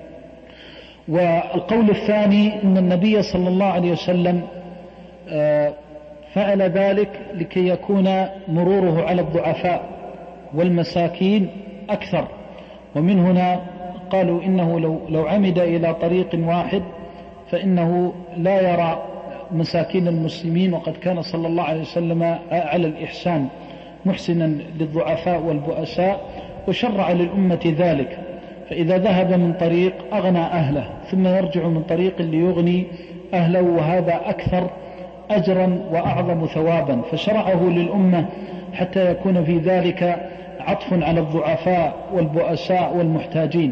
S2: والقول الثاني أن النبي صلى الله عليه وسلم فعل ذلك لكي يكون مروره على الضعفاء والمساكين أكثر. ومن هنا قالوا إنه لو عمد إلى طريق واحد فإنه لا يرى مساكين المسلمين، وقد كان صلى الله عليه وسلم على الإحسان محسنا للضعفاء والبؤساء، وشرع للأمة ذلك. فإذا ذهب من طريق أغنى أهله ثم يرجع من طريق ليغني أهله، وهذا أكثر أجرا وأعظم ثوابا، فشرعه للأمة حتى يكون في ذلك عطف على الضعفاء والبؤساء والمحتاجين.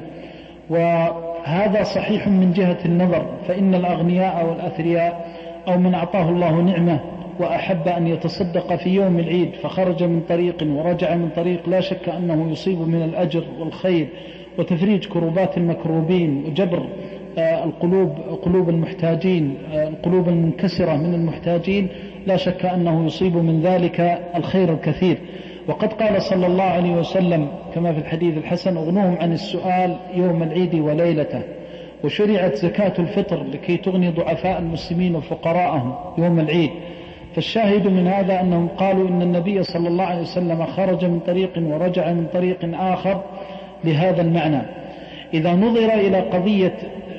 S2: وهذا صحيح من جهة النظر، فإن الأغنياء والأثرياء أو من أعطاه الله نعمة وأحب أن يتصدق في يوم العيد فخرج من طريق ورجع من طريق، لا شك أنه يصيب من الأجر والخير وتفريج كروبات المكروبين وجبر قلوب المحتاجين، القلوب المنكسرة من المحتاجين، لا شك أنه يصيب من ذلك الخير الكثير. وقد قال صلى الله عليه وسلم كما في الحديث الحسن: اغنوهم عن السؤال يوم العيد وليلته. وشرعت زكاة الفطر لكي تغني ضعفاء المسلمين وفقراءهم يوم العيد. فالشاهد من هذا أنهم قالوا إن النبي صلى الله عليه وسلم خرج من طريق ورجع من طريق آخر لهذا المعنى. إذا نظر إلى قضية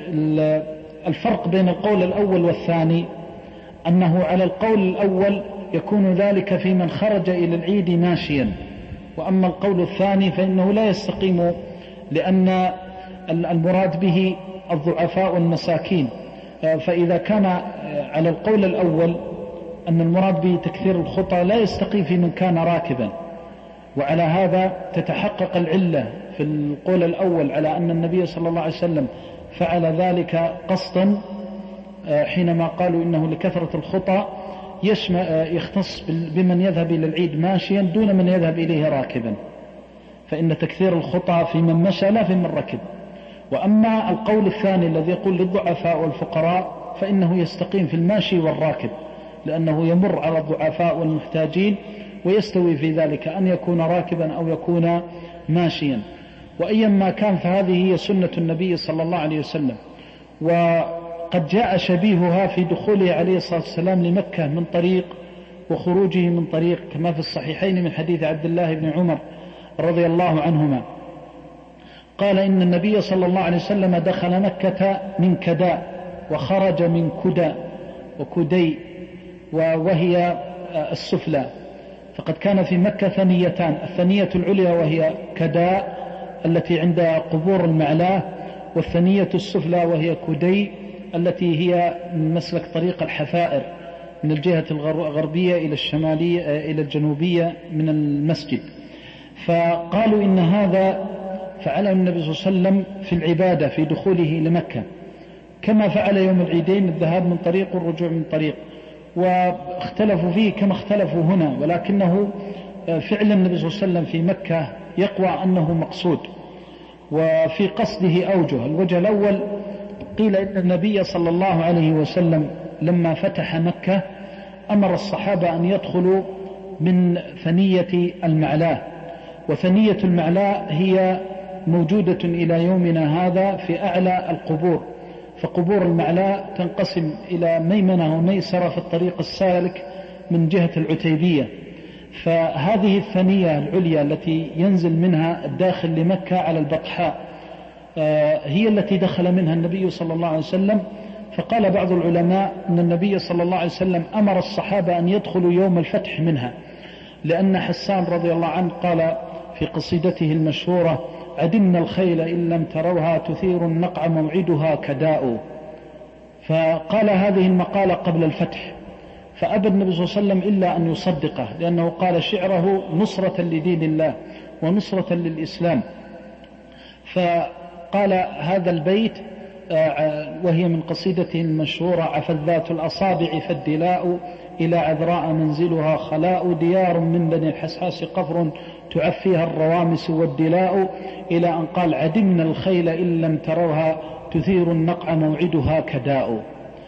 S2: الفرق بين القول الأول والثاني، أنه على القول الأول يكون ذلك في من خرج إلى العيد ماشيا، وأما القول الثاني فإنه لا يستقيم، لأن المراد به الضعفاء والمساكين. فإذا كان على القول الأول أن المراد به تكثير الخطى لا يستقيم في من كان راكبا، وعلى هذا تتحقق العلة في القول الأول على أن النبي صلى الله عليه وسلم فعل ذلك قصدا حينما قالوا إنه لكثرة الخطى يختص بمن يذهب إلى العيد ماشيا دون من يذهب إليه راكبا، فإن تكثير الخطى في من مشى لا في من ركب. وأما القول الثاني الذي يقول للضعفاء والفقراء فإنه يستقيم في الماشي والراكب، لأنه يمر على الضعفاء والمحتاجين، ويستوي في ذلك أن يكون راكبا أو يكون ماشيا. وأيما كان فهذه هي سنة النبي صلى الله عليه وسلم. وقد جاء شبيهها في دخوله عليه الصلاة والسلام لمكة من طريق وخروجه من طريق، كما في الصحيحين من حديث عبد الله بن عمر رضي الله عنهما قال إن النبي صلى الله عليه وسلم دخل مكة من كداء وخرج من كدى وكدي وهي السفلى. فقد كان في مكة ثنيتان، الثنية العليا وهي كداء التي عند قبور المعلاه، والثنية السفلى وهي كدي التي هي من مسلك طريق الحفائر من الجهة الغربية إلى الشمالية إلى الجنوبية من المسجد. فقالوا إن هذا فعله النبي صلى الله عليه وسلم في العبادة في دخوله لمكة، كما فعل يوم العيدين الذهاب من طريق والرجوع من طريق، واختلفوا فيه كما اختلفوا هنا، ولكنه فعل النبي صلى الله عليه وسلم في مكة يقوى أنه مقصود. وفي قصده أوجه، الوجه الأول قيل إن النبي صلى الله عليه وسلم لما فتح مكة أمر الصحابة أن يدخلوا من ثنية المعلاه، وثنية المعلاه هي موجودة إلى يومنا هذا في أعلى القبور، فقبور المعلاه تنقسم إلى ميمنة وميسرة في الطريق السالك من جهة العتيبية. فهذه الثنية العليا التي ينزل منها الداخل لمكة على البطحاء هي التي دخل منها النبي صلى الله عليه وسلم. فقال بعض العلماء أن النبي صلى الله عليه وسلم أمر الصحابة أن يدخلوا يوم الفتح منها، لأن حسان رضي الله عنه قال في قصيدته المشهورة: عدمنا الخيل إن لم تروها تثير النقع موعدها كداء. فقال هذه المقالة قبل الفتح، فأبى النبي صلى الله عليه وسلم إلا أن يصدقه، لأنه قال شعره نصرة لدين الله ونصرة للإسلام. فقال هذا البيت وهي من قصيدته المشهورة: عفت ذات الأصابع فالدلاء إلى عذراء منزلها خلاء، ديار من بني الحساس قفر تعفيها الروامس والدلاء، إلى أن قال: عدمنا الخيل إن لم تروها تثير النقع موعدها كداء.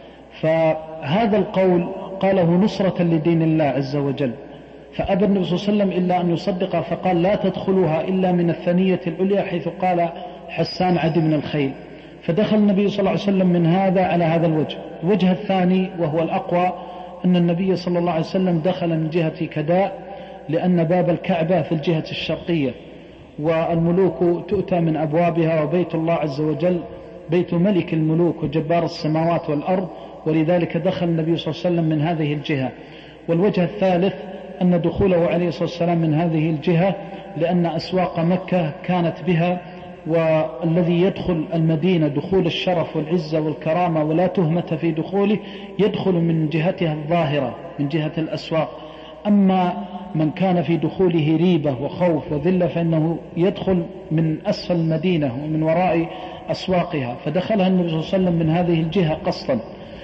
S2: فهذا القول قاله نصرة لدين الله عز وجل، فأبى النبي صلى الله عليه وسلم إلا أن يصدق، فقال: لا تدخلوها إلا من الثنية العليا، حيث قال حسان عدمنا الخيل. فدخل النبي صلى الله عليه وسلم من هذا على هذا الوجه. الوجه الثاني وهو الأقوى أن النبي صلى الله عليه وسلم دخل من جهة كداء، لأن باب الكعبة في الجهة الشرقية، والملوك تؤتى من أبوابها، وبيت الله عز وجل بيت ملك الملوك وجبار السماوات والأرض، ولذلك دخل النبي صلى الله عليه وسلم من هذه الجهة. والوجه الثالث أن دخوله عليه الصلاة والسلام من هذه الجهة لأن أسواق مكة كانت بها، والذي يدخل المدينة دخول الشرف والعزة والكرامة ولا تهمة في دخوله يدخل من جهتها الظاهرة من جهة الأسواق. أما من كان في دخوله ريبة وخوف وذلة فإنه يدخل من أسفل المدينة ومن وراء أسواقها، فدخلها النبي صلى الله عليه وسلم من هذه الجهة قصدا.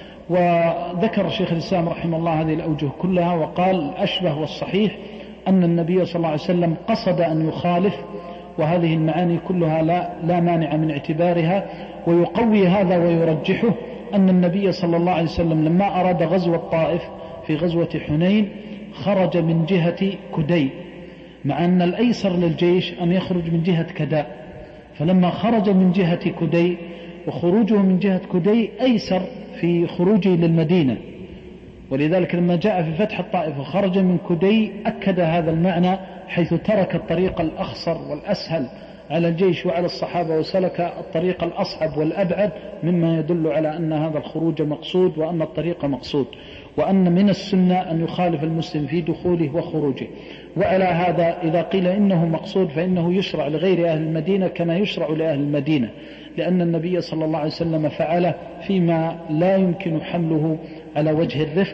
S2: وذكر شيخ الإسلام رحمه الله هذه الأوجه كلها، وقال: الأشبه والصحيح أن النبي صلى الله عليه وسلم قصد أن يخالف، وهذه المعاني كلها لا مانع من اعتبارها. ويقوي هذا ويرجحه أن النبي صلى الله عليه وسلم لما أراد غزو الطائف في غزوة حنين خرج من جهة كدي، مع أن الأيسر للجيش أن يخرج من جهة كداء، فلما خرج من جهة كدي وخروجه من جهة كدي أيسر في خروجه للمدينة، ولذلك لما جاء في فتح الطائف وخرج من كدي أكد هذا المعنى، حيث ترك الطريق الأخصر والأسهل على الجيش وعلى الصحابة وسلك الطريق الأصعب والأبعد، مما يدل على أن هذا الخروج مقصود وأن الطريق مقصود، وأن من السنة أن يخالف المسلم في دخوله وخروجه. وعلى هذا إذا قيل إنه مقصود فإنه يشرع لغير أهل المدينة كما يشرع لأهل المدينة، لأن النبي صلى الله عليه وسلم فعله فيما لا يمكن حمله على وجه الرفق،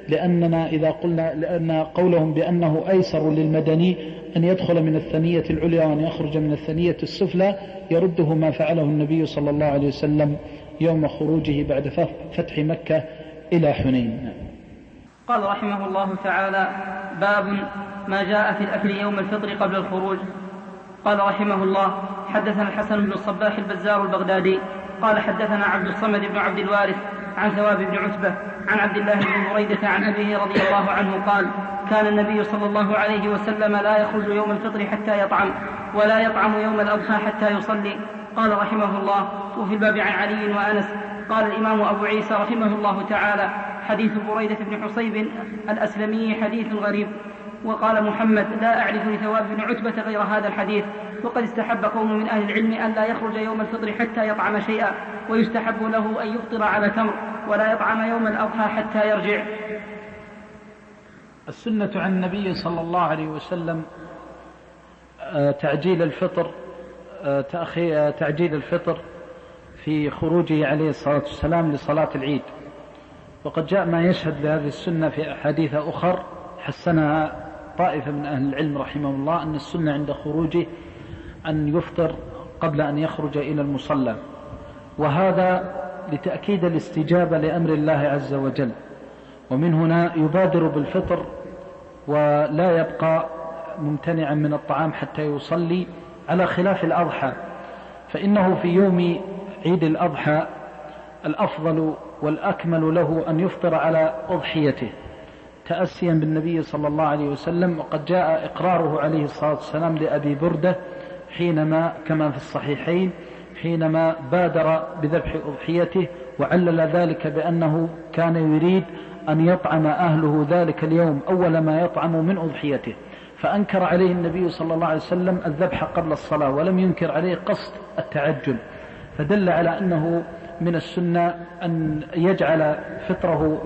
S2: لأن قولهم بأنه أيسر للمدني أن يدخل من الثنية العليا وأن يخرج من الثنية السفلى يرده ما فعله النبي صلى الله عليه وسلم يوم خروجه بعد فتح مكة إلى حنين.
S1: قال رحمه الله تعالى: باب ما جاء في الأكل يوم الفطر قبل الخروج. قال رحمه الله: حدثنا الحسن بن الصباح البزار البغدادي قال حدثنا عبد الصمد بن عبد الوارث عن ثواب بن عتبة عن عبد الله بن بريدة عن أبيه رضي الله عنه قال: كان النبي صلى الله عليه وسلم لا يخرج يوم الفطر حتى يطعم، ولا يطعم يوم الأضحى حتى يصلي. قال رحمه الله: وفي الباب عن علي وأنس. قال الإمام أبو عيسى رحمه الله تعالى: حديث بريدة بن حصيب الأسلمي حديث غريب. وقال محمد: لا أعرف لثواب بن عتبة غير هذا الحديث. وقد استحب قوم من أهل العلم أن لا يخرج يوم الفطر حتى يطعم شيئا، ويستحب له أن يفطر على تمر، ولا يطعم يوم الأضحى حتى يرجع.
S2: السنة عن النبي صلى الله عليه وسلم تعجيل الفطر في خروجه عليه الصلاة والسلام لصلاة العيد. وقد جاء ما يشهد لهذه السنة في أحاديث أخر حسنها طائفة من أهل العلم رحمه الله، أن السنة عند خروجه أن يفطر قبل أن يخرج إلى المصلى، وهذا لتأكيد الاستجابة لأمر الله عز وجل. ومن هنا يبادر بالفطر ولا يبقى ممتنعا من الطعام حتى يصلي، على خلاف الأضحى، فإنه في يوم عيد الأضحى الأفضل والأكمل له أن يفطر على أضحيته تأسيا بالنبي صلى الله عليه وسلم. وقد جاء إقراره عليه الصلاة والسلام لأبي بردة حينما كما في الصحيحين حينما بادر بذبح أضحيته، وعلل ذلك بأنه كان يريد أن يطعم أهله ذلك اليوم أول ما يطعم من أضحيته، فأنكر عليه النبي صلى الله عليه وسلم الذبح قبل الصلاة، ولم ينكر عليه قصد التعجل، فدل على أنه من السنة أن يجعل فطره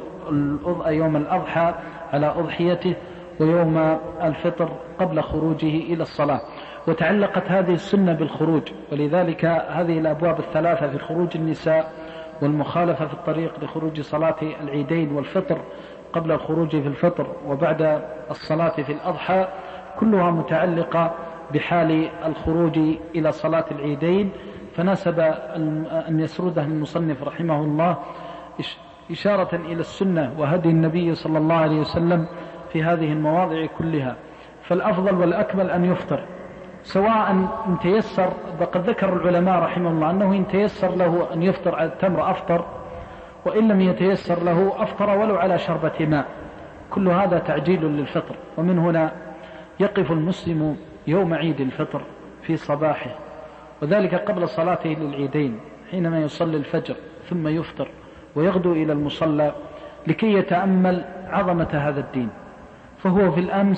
S2: يوم الأضحى على أضحيته، ويوم الفطر قبل خروجه إلى الصلاة. وتعلقت هذه السنة بالخروج، ولذلك هذه الأبواب الثلاثة في خروج النساء، والمخالفة في الطريق لخروج صلاة العيدين، والفطر قبل الخروج في الفطر وبعد الصلاة في الأضحى، كلها متعلقة بحال الخروج إلى صلاة العيدين. فناسب أن يسردها المصنف رحمه الله إشارة إلى السنة وهدي النبي صلى الله عليه وسلم في هذه المواضع كلها. فالأفضل والأكمل أن يفطر، سواء ان تيسر، وقد ذكر العلماء رحمه الله أنه إن تيسر له أن يفطر على التمر أفطر، وإن لم يتيسر له أفطر ولو على شربة ماء. كل هذا تعجيل للفطر. ومن هنا يقف المسلم يوم عيد الفطر في صباحه، وذلك قبل صلاته للعيدين حينما يصلي الفجر، ثم يفطر ويغدو إلى المصلى لكي يتأمل عظمة هذا الدين. فهو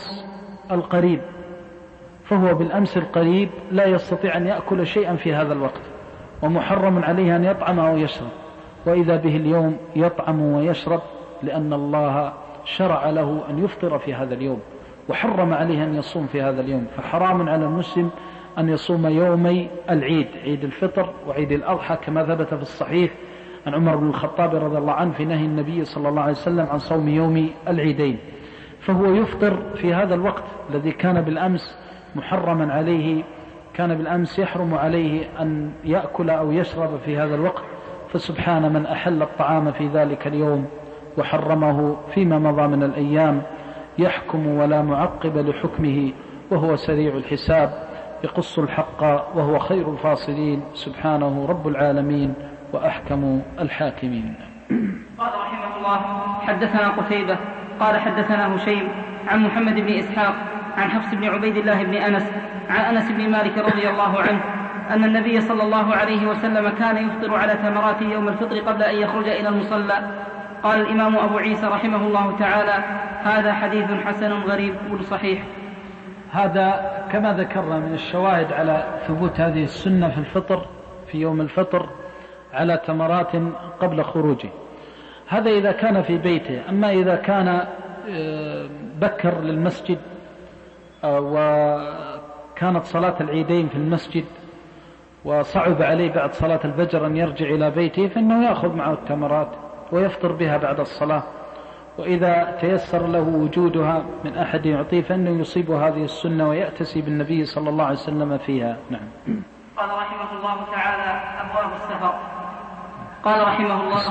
S2: بالأمس القريب لا يستطيع أن يأكل شيئا في هذا الوقت، ومحرم عليه أن يطعم أو يشرب، وإذا به اليوم يطعم ويشرب، لأن الله شرع له أن يفطر في هذا اليوم، وحرم عليه أن يصوم في هذا اليوم. فحرام على المسلم أن يصوم يومي العيد، عيد الفطر وعيد الأضحى، كما ثبت في الصحيح عن عمر بن الخطاب رضي الله عنه في نهي النبي صلى الله عليه وسلم عن صوم يوم العيدين. فهو يفطر في هذا الوقت الذي كان بالأمس محرما عليه، كان بالأمس يحرم عليه أن يأكل أو يشرب في هذا الوقت. فسبحان من أحل الطعام في ذلك اليوم وحرمه فيما مضى من الأيام، يحكم ولا معقب لحكمه، وهو سريع الحساب، يقص الحق وهو خير الفاصلين، سبحانه رب العالمين وأحكم الحاكمين.
S1: قال رحمه الله: حدثنا قتيبة قال حدثنا هشيم عن محمد بن إسحاق عن حفص بن عبيد الله بن أنس عن أنس بن مالك رضي الله عنه أن النبي صلى الله عليه وسلم كان يفطر على تمرات يوم الفطر قبل أن يخرج إلى المصلى. قال الإمام أبو عيسى رحمه الله تعالى: هذا حديث حسن غريب صحيح.
S2: هذا كما ذكرنا من الشواهد على ثبوت هذه السنة في الفطر، في يوم الفطر على تمرات قبل خروجه. هذا إذا كان في بيته. أما إذا كان بكر للمسجد وكانت صلاة العيدين في المسجد وصعب عليه بعد صلاة الفجر أن يرجع إلى بيته، فإنه يأخذ معه التمرات ويفطر بها بعد الصلاة، وإذا تيسر له وجودها من أحد يعطيه فإنه يصيب هذه السنة ويأتسي بالنبي صلى الله عليه وسلم فيها. نعم.
S1: قال رحمه الله تعالى: أبواب السفر. قال رحمه الله: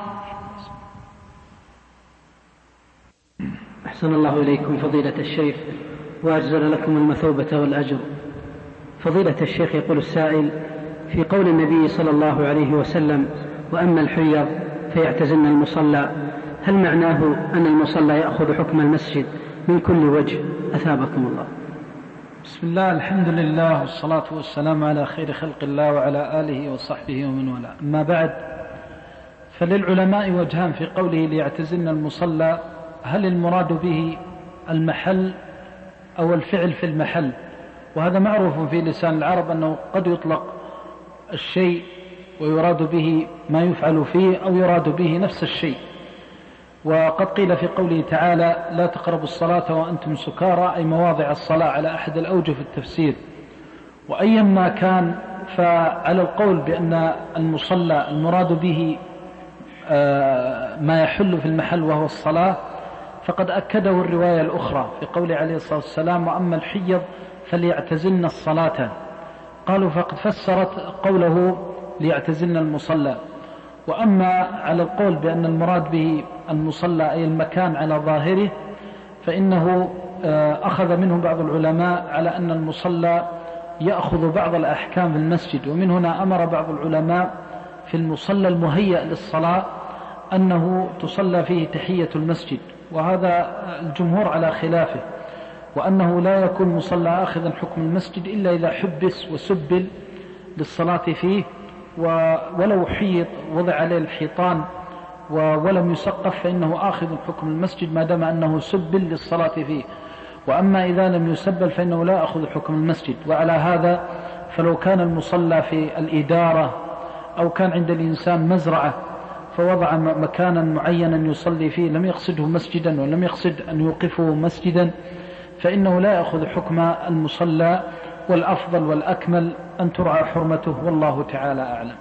S3: أحسن الله إليكم فضيلة الشيخ وأجزل لكم المثوبة والأجر. فضيلة الشيخ، يقول السائل: في قول النبي صلى الله عليه وسلم: وأما الحيض فيعتزلن المصلى، هل معناه أن المصلى يأخذ حكم المسجد من كل وجه؟ أثابكم الله.
S2: بسم الله، الحمد لله، والصلاة والسلام على خير خلق الله وعلى آله وصحبه ومن والاه. أما بعد، فللعلماء وجهان في قوله ليعتزلن المصلى: هل المراد به المحل أو الفعل في المحل؟ وهذا معروف في لسان العرب أنه قد يطلق الشيء ويراد به ما يفعل فيه، أو يراد به نفس الشيء. وقد قيل في قوله تعالى: لا تقربوا الصلاة وأنتم سكارى، أي مواضع الصلاة على أحد الأوجه في التفسير. وأيما كان، فعلى القول بأن المصلى المراد به ما يحل في المحل وهو الصلاة، فقد أكده الرواية الأخرى في قوله عليه الصلاة والسلام: وأما الحيض فليعتزلن الصلاة. قالوا فقد فسرت قوله ليعتزلن المصلى. وأما على القول بأن المراد به المصلى أي المكان على ظاهره، فإنه أخذ منه بعض العلماء على أن المصلى يأخذ بعض الأحكام في المسجد. ومن هنا أمر بعض العلماء في المصلى المهيأ للصلاة أنه تصلى فيه تحية المسجد، وهذا الجمهور على خلافه، وأنه لا يكون مصلى آخذا حكم المسجد إلا إذا حبس وسبل للصلاة فيه، ولو حيط وضع عليه الحيطان ولم يسقف فإنه آخذ حكم المسجد ما دام أنه سبل للصلاة فيه. وأما إذا لم يسبل فإنه لا أخذ حكم المسجد. وعلى هذا فلو كان المصلى في الإدارة أو كان عند الإنسان مزرعة فوضع مكانا معينا يصلي فيه، لم يقصده مسجدا ولم يقصد أن يوقفه مسجدا، فإنه لا يأخذ حكم المصلى، والأفضل والأكمل أن ترعى حرمته، والله تعالى أعلم.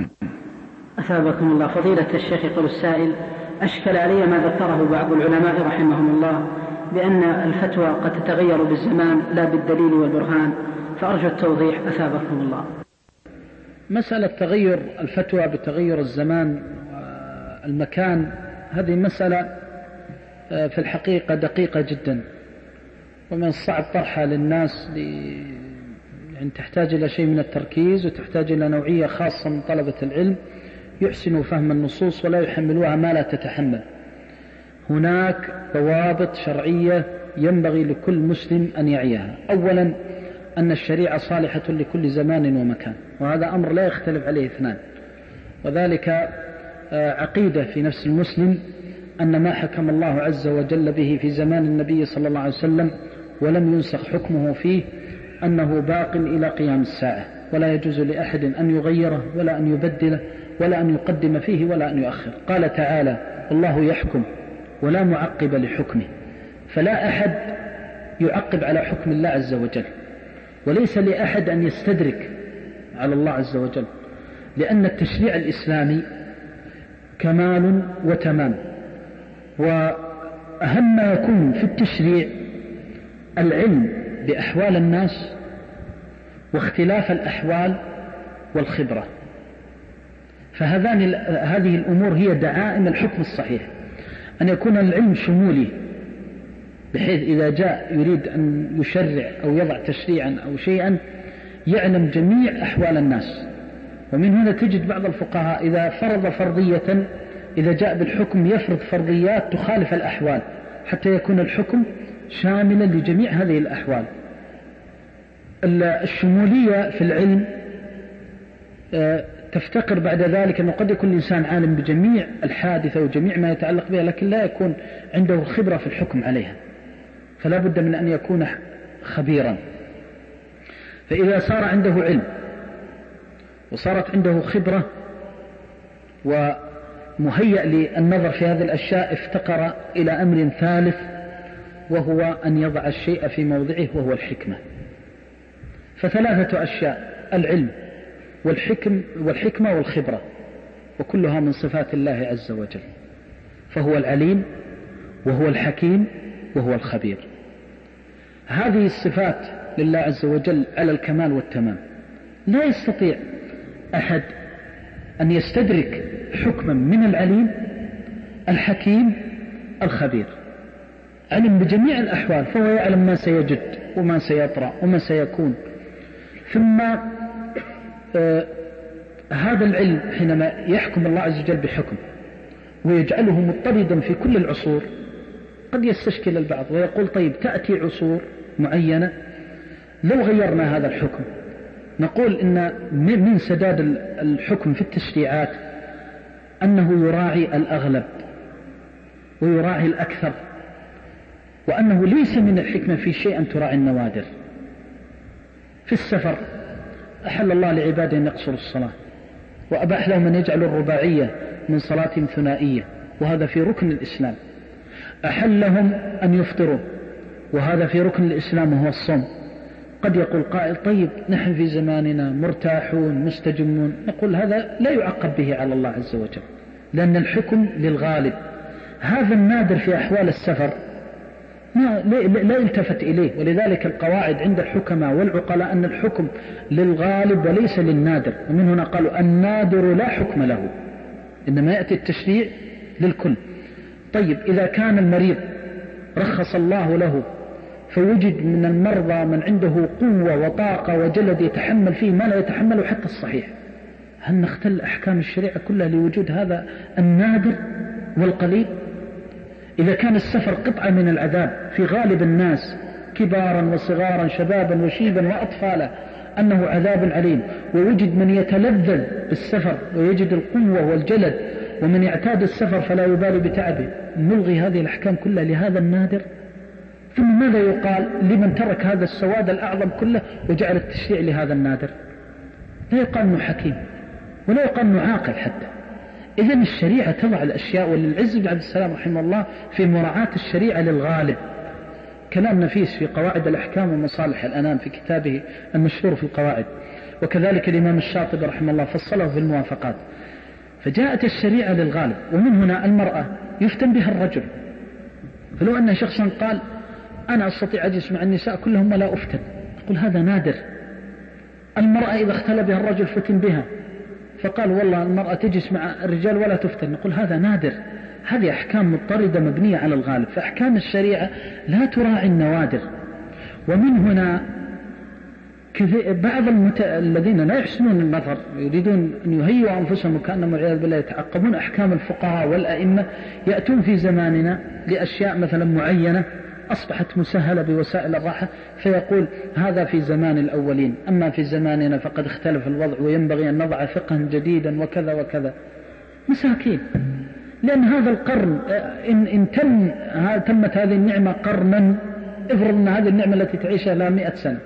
S3: أثابكم الله. فضيلة الشيخ، يقول السائل: أشكل علي ما ذكره بعض العلماء رحمهم الله بأن الفتوى قد تتغير بالزمان لا بالدليل والبرهان، فأرجو التوضيح أثابكم الله.
S2: مسألة تغير الفتوى بتغير الزمان والمكان هذه مسألة في الحقيقة دقيقة جدا، ومن الصعب طرحها للناس، يعني تحتاج إلى شيء من التركيز، وتحتاج إلى نوعية خاصة من طلبة العلم يحسنوا فهم النصوص ولا يحملوها ما لا تتحمل. هناك ضوابط شرعية ينبغي لكل مسلم أن يعيها. أولا، أن الشريعة صالحة لكل زمان ومكان، وهذا أمر لا يختلف عليه اثنان، وذلك عقيدة في نفس المسلم أن ما حكم الله عز وجل به في زمان النبي صلى الله عليه وسلم ولم ينسخ حكمه فيه أنه باق إلى قيام الساعة، ولا يجوز لأحد أن يغيره ولا أن يبدله ولا أن يقدم فيه ولا أن يؤخر. قال تعالى: الله يحكم ولا معقب لحكمه، فلا أحد يعقب على حكم الله عز وجل، وليس لأحد أن يستدرك على الله عز وجل، لأن التشريع الإسلامي كمال وتمام، وأهم ما يكون في التشريع العلم بأحوال الناس واختلاف الأحوال والخبرة، هذه الأمور هي دعائم الحكم الصحيح، أن يكون العلم شمولي، بحيث إذا جاء يريد أن يشرع أو يضع تشريعا أو شيئا يعلم جميع أحوال الناس. ومن هنا تجد بعض الفقهاء إذا فرض فرضية، إذا جاء بالحكم يفرض فرضيات تخالف الأحوال حتى يكون الحكم شاملا لجميع هذه الأحوال. الشمولية في العلم تفتقر بعد ذلك أنه قد يكون الإنسان عالم بجميع الحادثة وجميع ما يتعلق بها، لكن لا يكون عنده خبرة في الحكم عليها، فلا بد من أن يكون خبيرا. فإذا صار عنده علم وصارت عنده خبرة ومهيأ للنظر في هذه الأشياء، افتقر إلى أمر ثالث، وهو أن يضع الشيء في موضعه، وهو الحكمة. فثلاثة أشياء: العلم والحكمة والخبرة، وكلها من صفات الله عز وجل، فهو العليم وهو الحكيم وهو الخبير. هذه الصفات لله عز وجل على الكمال والتمام، لا يستطيع أحد أن يستدرك حكما من العليم الحكيم الخبير. علم بجميع الأحوال، فهو يعلم ما سيجد وما سيطرأ وما سيكون. ثم هذا العلم حينما يحكم الله عز وجل بحكم ويجعله مضطردا في كل العصور، قد يستشكل البعض ويقول طيب تأتي عصور معينة لو غيرنا هذا الحكم، نقول إن من سداد الحكم في التشريعات أنه يراعي الأغلب ويراعي الأكثر، وأنه ليس من الحكمة في شيء أن تراعي النوادر. في السفر أحل الله لعباده أن يقصروا الصلاة، وأباح لهم أن يجعلوا الرباعية من صلاتهم ثنائية، وهذا في ركن الإسلام. أحل لهم أن يفطروا، وهذا في ركن الإسلام وهو الصوم. قد يقول قائل طيب نحن في زماننا مرتاحون مستجمون، نقول هذا لا يعقب به على الله عز وجل، لأن الحكم للغالب. هذا النادر في أحوال السفر لا يلتفت إليه، ولذلك القواعد عند الحكماء والعقلاء أن الحكم للغالب وليس للنادر، ومن هنا قالوا النادر لا حكم له، إنما يأتي التشريع للكل. طيب إذا كان المريض رخص الله له فوجد من المرضى من عنده قوة وطاقة وجلد يتحمل فيه ما لا يتحمله حتى الصحيح، هل نختل أحكام الشريعة كلها لوجود هذا النادر والقليل؟ إذا كان السفر قطعة من العذاب في غالب الناس كبارا وصغارا شبابا وشيبا وأطفالا أنه عذاب عليم، ووجد من يتلذذ بالسفر ويجد القوة والجلد، ومن يعتاد السفر فلا يبالي بتعبه، نلغي هذه الأحكام كلها لهذا النادر؟ ثم ماذا يقال لمن ترك هذا السواد الأعظم كله وجعل التشريع لهذا النادر؟ لا يقال أنه حكيم ولا يقال أنه عاقل حتى. إذن الشريعة تضع الأشياء، وللعز بن عبد السلام رحمه الله في مراعاة الشريعة للغالب كلام نفيس في قواعد الأحكام ومصالح الأنام في كتابه المشهور في القواعد، وكذلك الإمام الشاطبي رحمه الله فصله في الموافقات. فجاءت الشريعة للغالب، ومن هنا المرأة يفتن بها الرجل، فلو أن شخصا قال أنا أستطيع أجلس مع النساء كلهم ولا أفتن، نقول هذا نادر. المرأة إذا اختل بها الرجل فتن بها، فقال والله المرأة تجلس مع الرجال ولا تفتن، نقول هذا نادر. هذه أحكام مضطردة مبنية على الغالب، فأحكام الشريعة لا تراعي النوادر. ومن هنا بعض الذين لا يحسنون النظر يريدون أن يهيئوا أنفسهم وكأنهم والعياذ بالله يتعقبون أحكام الفقهاء والأئمة، يأتون في زماننا لأشياء مثلا معينة أصبحت مسهلة بوسائل الراحة، فيقول هذا في زمان الأولين، أما في زماننا فقد اختلف الوضع وينبغي أن نضع فقها جديدا وكذا وكذا. مساكين، لأن هذا القرن إن تمت هذه النعمة قرنا، افرض أن هذه النعمة التي تعيشها لها 100 سنة،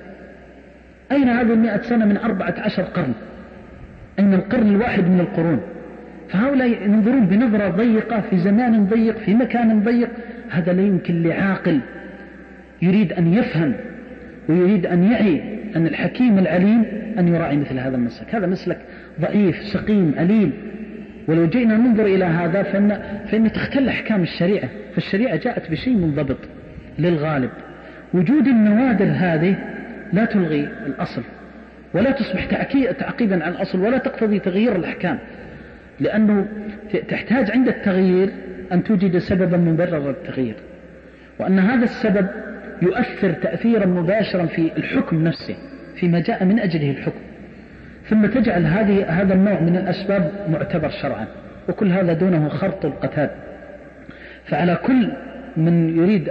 S2: أين هذه 100 سنة من 14 قرن؟ أين القرن الواحد من القرون؟ فهؤلاء ينظرون بنظرة ضيقة في زمان ضيق في مكان ضيق. هذا لا يمكن لعاقل يريد أن يفهم ويريد أن يعي أن الحكيم العليم أن يراعي مثل هذا المسلك. هذا مسلك ضعيف سقيم عليل، ولو جئنا ننظر إلى هذا فإن تختل أحكام الشريعة، فالشريعة جاءت بشيء منضبط للغالب. وجود النوادر هذه لا تلغي الأصل ولا تصبح تعقيبا عن الأصل ولا تقتضي تغيير الأحكام، لأنه تحتاج عند التغيير أن توجد سببا مبرر للتغيير، وأن هذا السبب يؤثر تأثيرا مباشرا في الحكم نفسه فيما جاء من أجله الحكم، ثم تجعل هذا النوع من الأسباب معتبر شرعا، وكل هذا دونه خرط القتاد. فعلى كل من يريد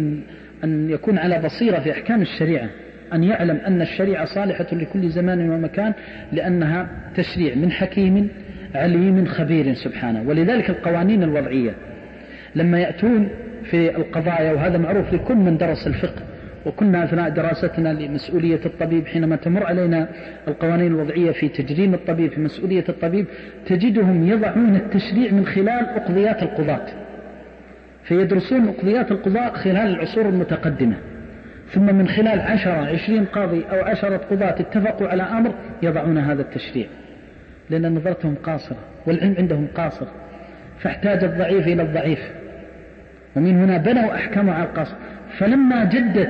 S2: أن يكون على بصيرة في أحكام الشريعة أن يعلم أن الشريعة صالحة لكل زمان ومكان، لأنها تشريع من حكيم عليم خبير سبحانه. ولذلك القوانين الوضعية لما يأتون في القضايا، وهذا معروف لكل من درس الفقه، وكنا أثناء دراستنا لمسؤولية الطبيب حينما تمر علينا القوانين الوضعية في تجريم الطبيب في مسؤولية الطبيب، تجدهم يضعون التشريع من خلال أقضيات القضاة، فيدرسون أقضيات القضاء خلال العصور المتقدمة، ثم من خلال 10-20 قاضي أو 10 قضاة اتفقوا على أمر يضعون هذا التشريع، لأن نظرتهم قاصرة والعلم عندهم قاصر، فاحتاج الضعيف إلى الضعيف، ومن هنا بنوا أحكام على القاصر. فلما جدت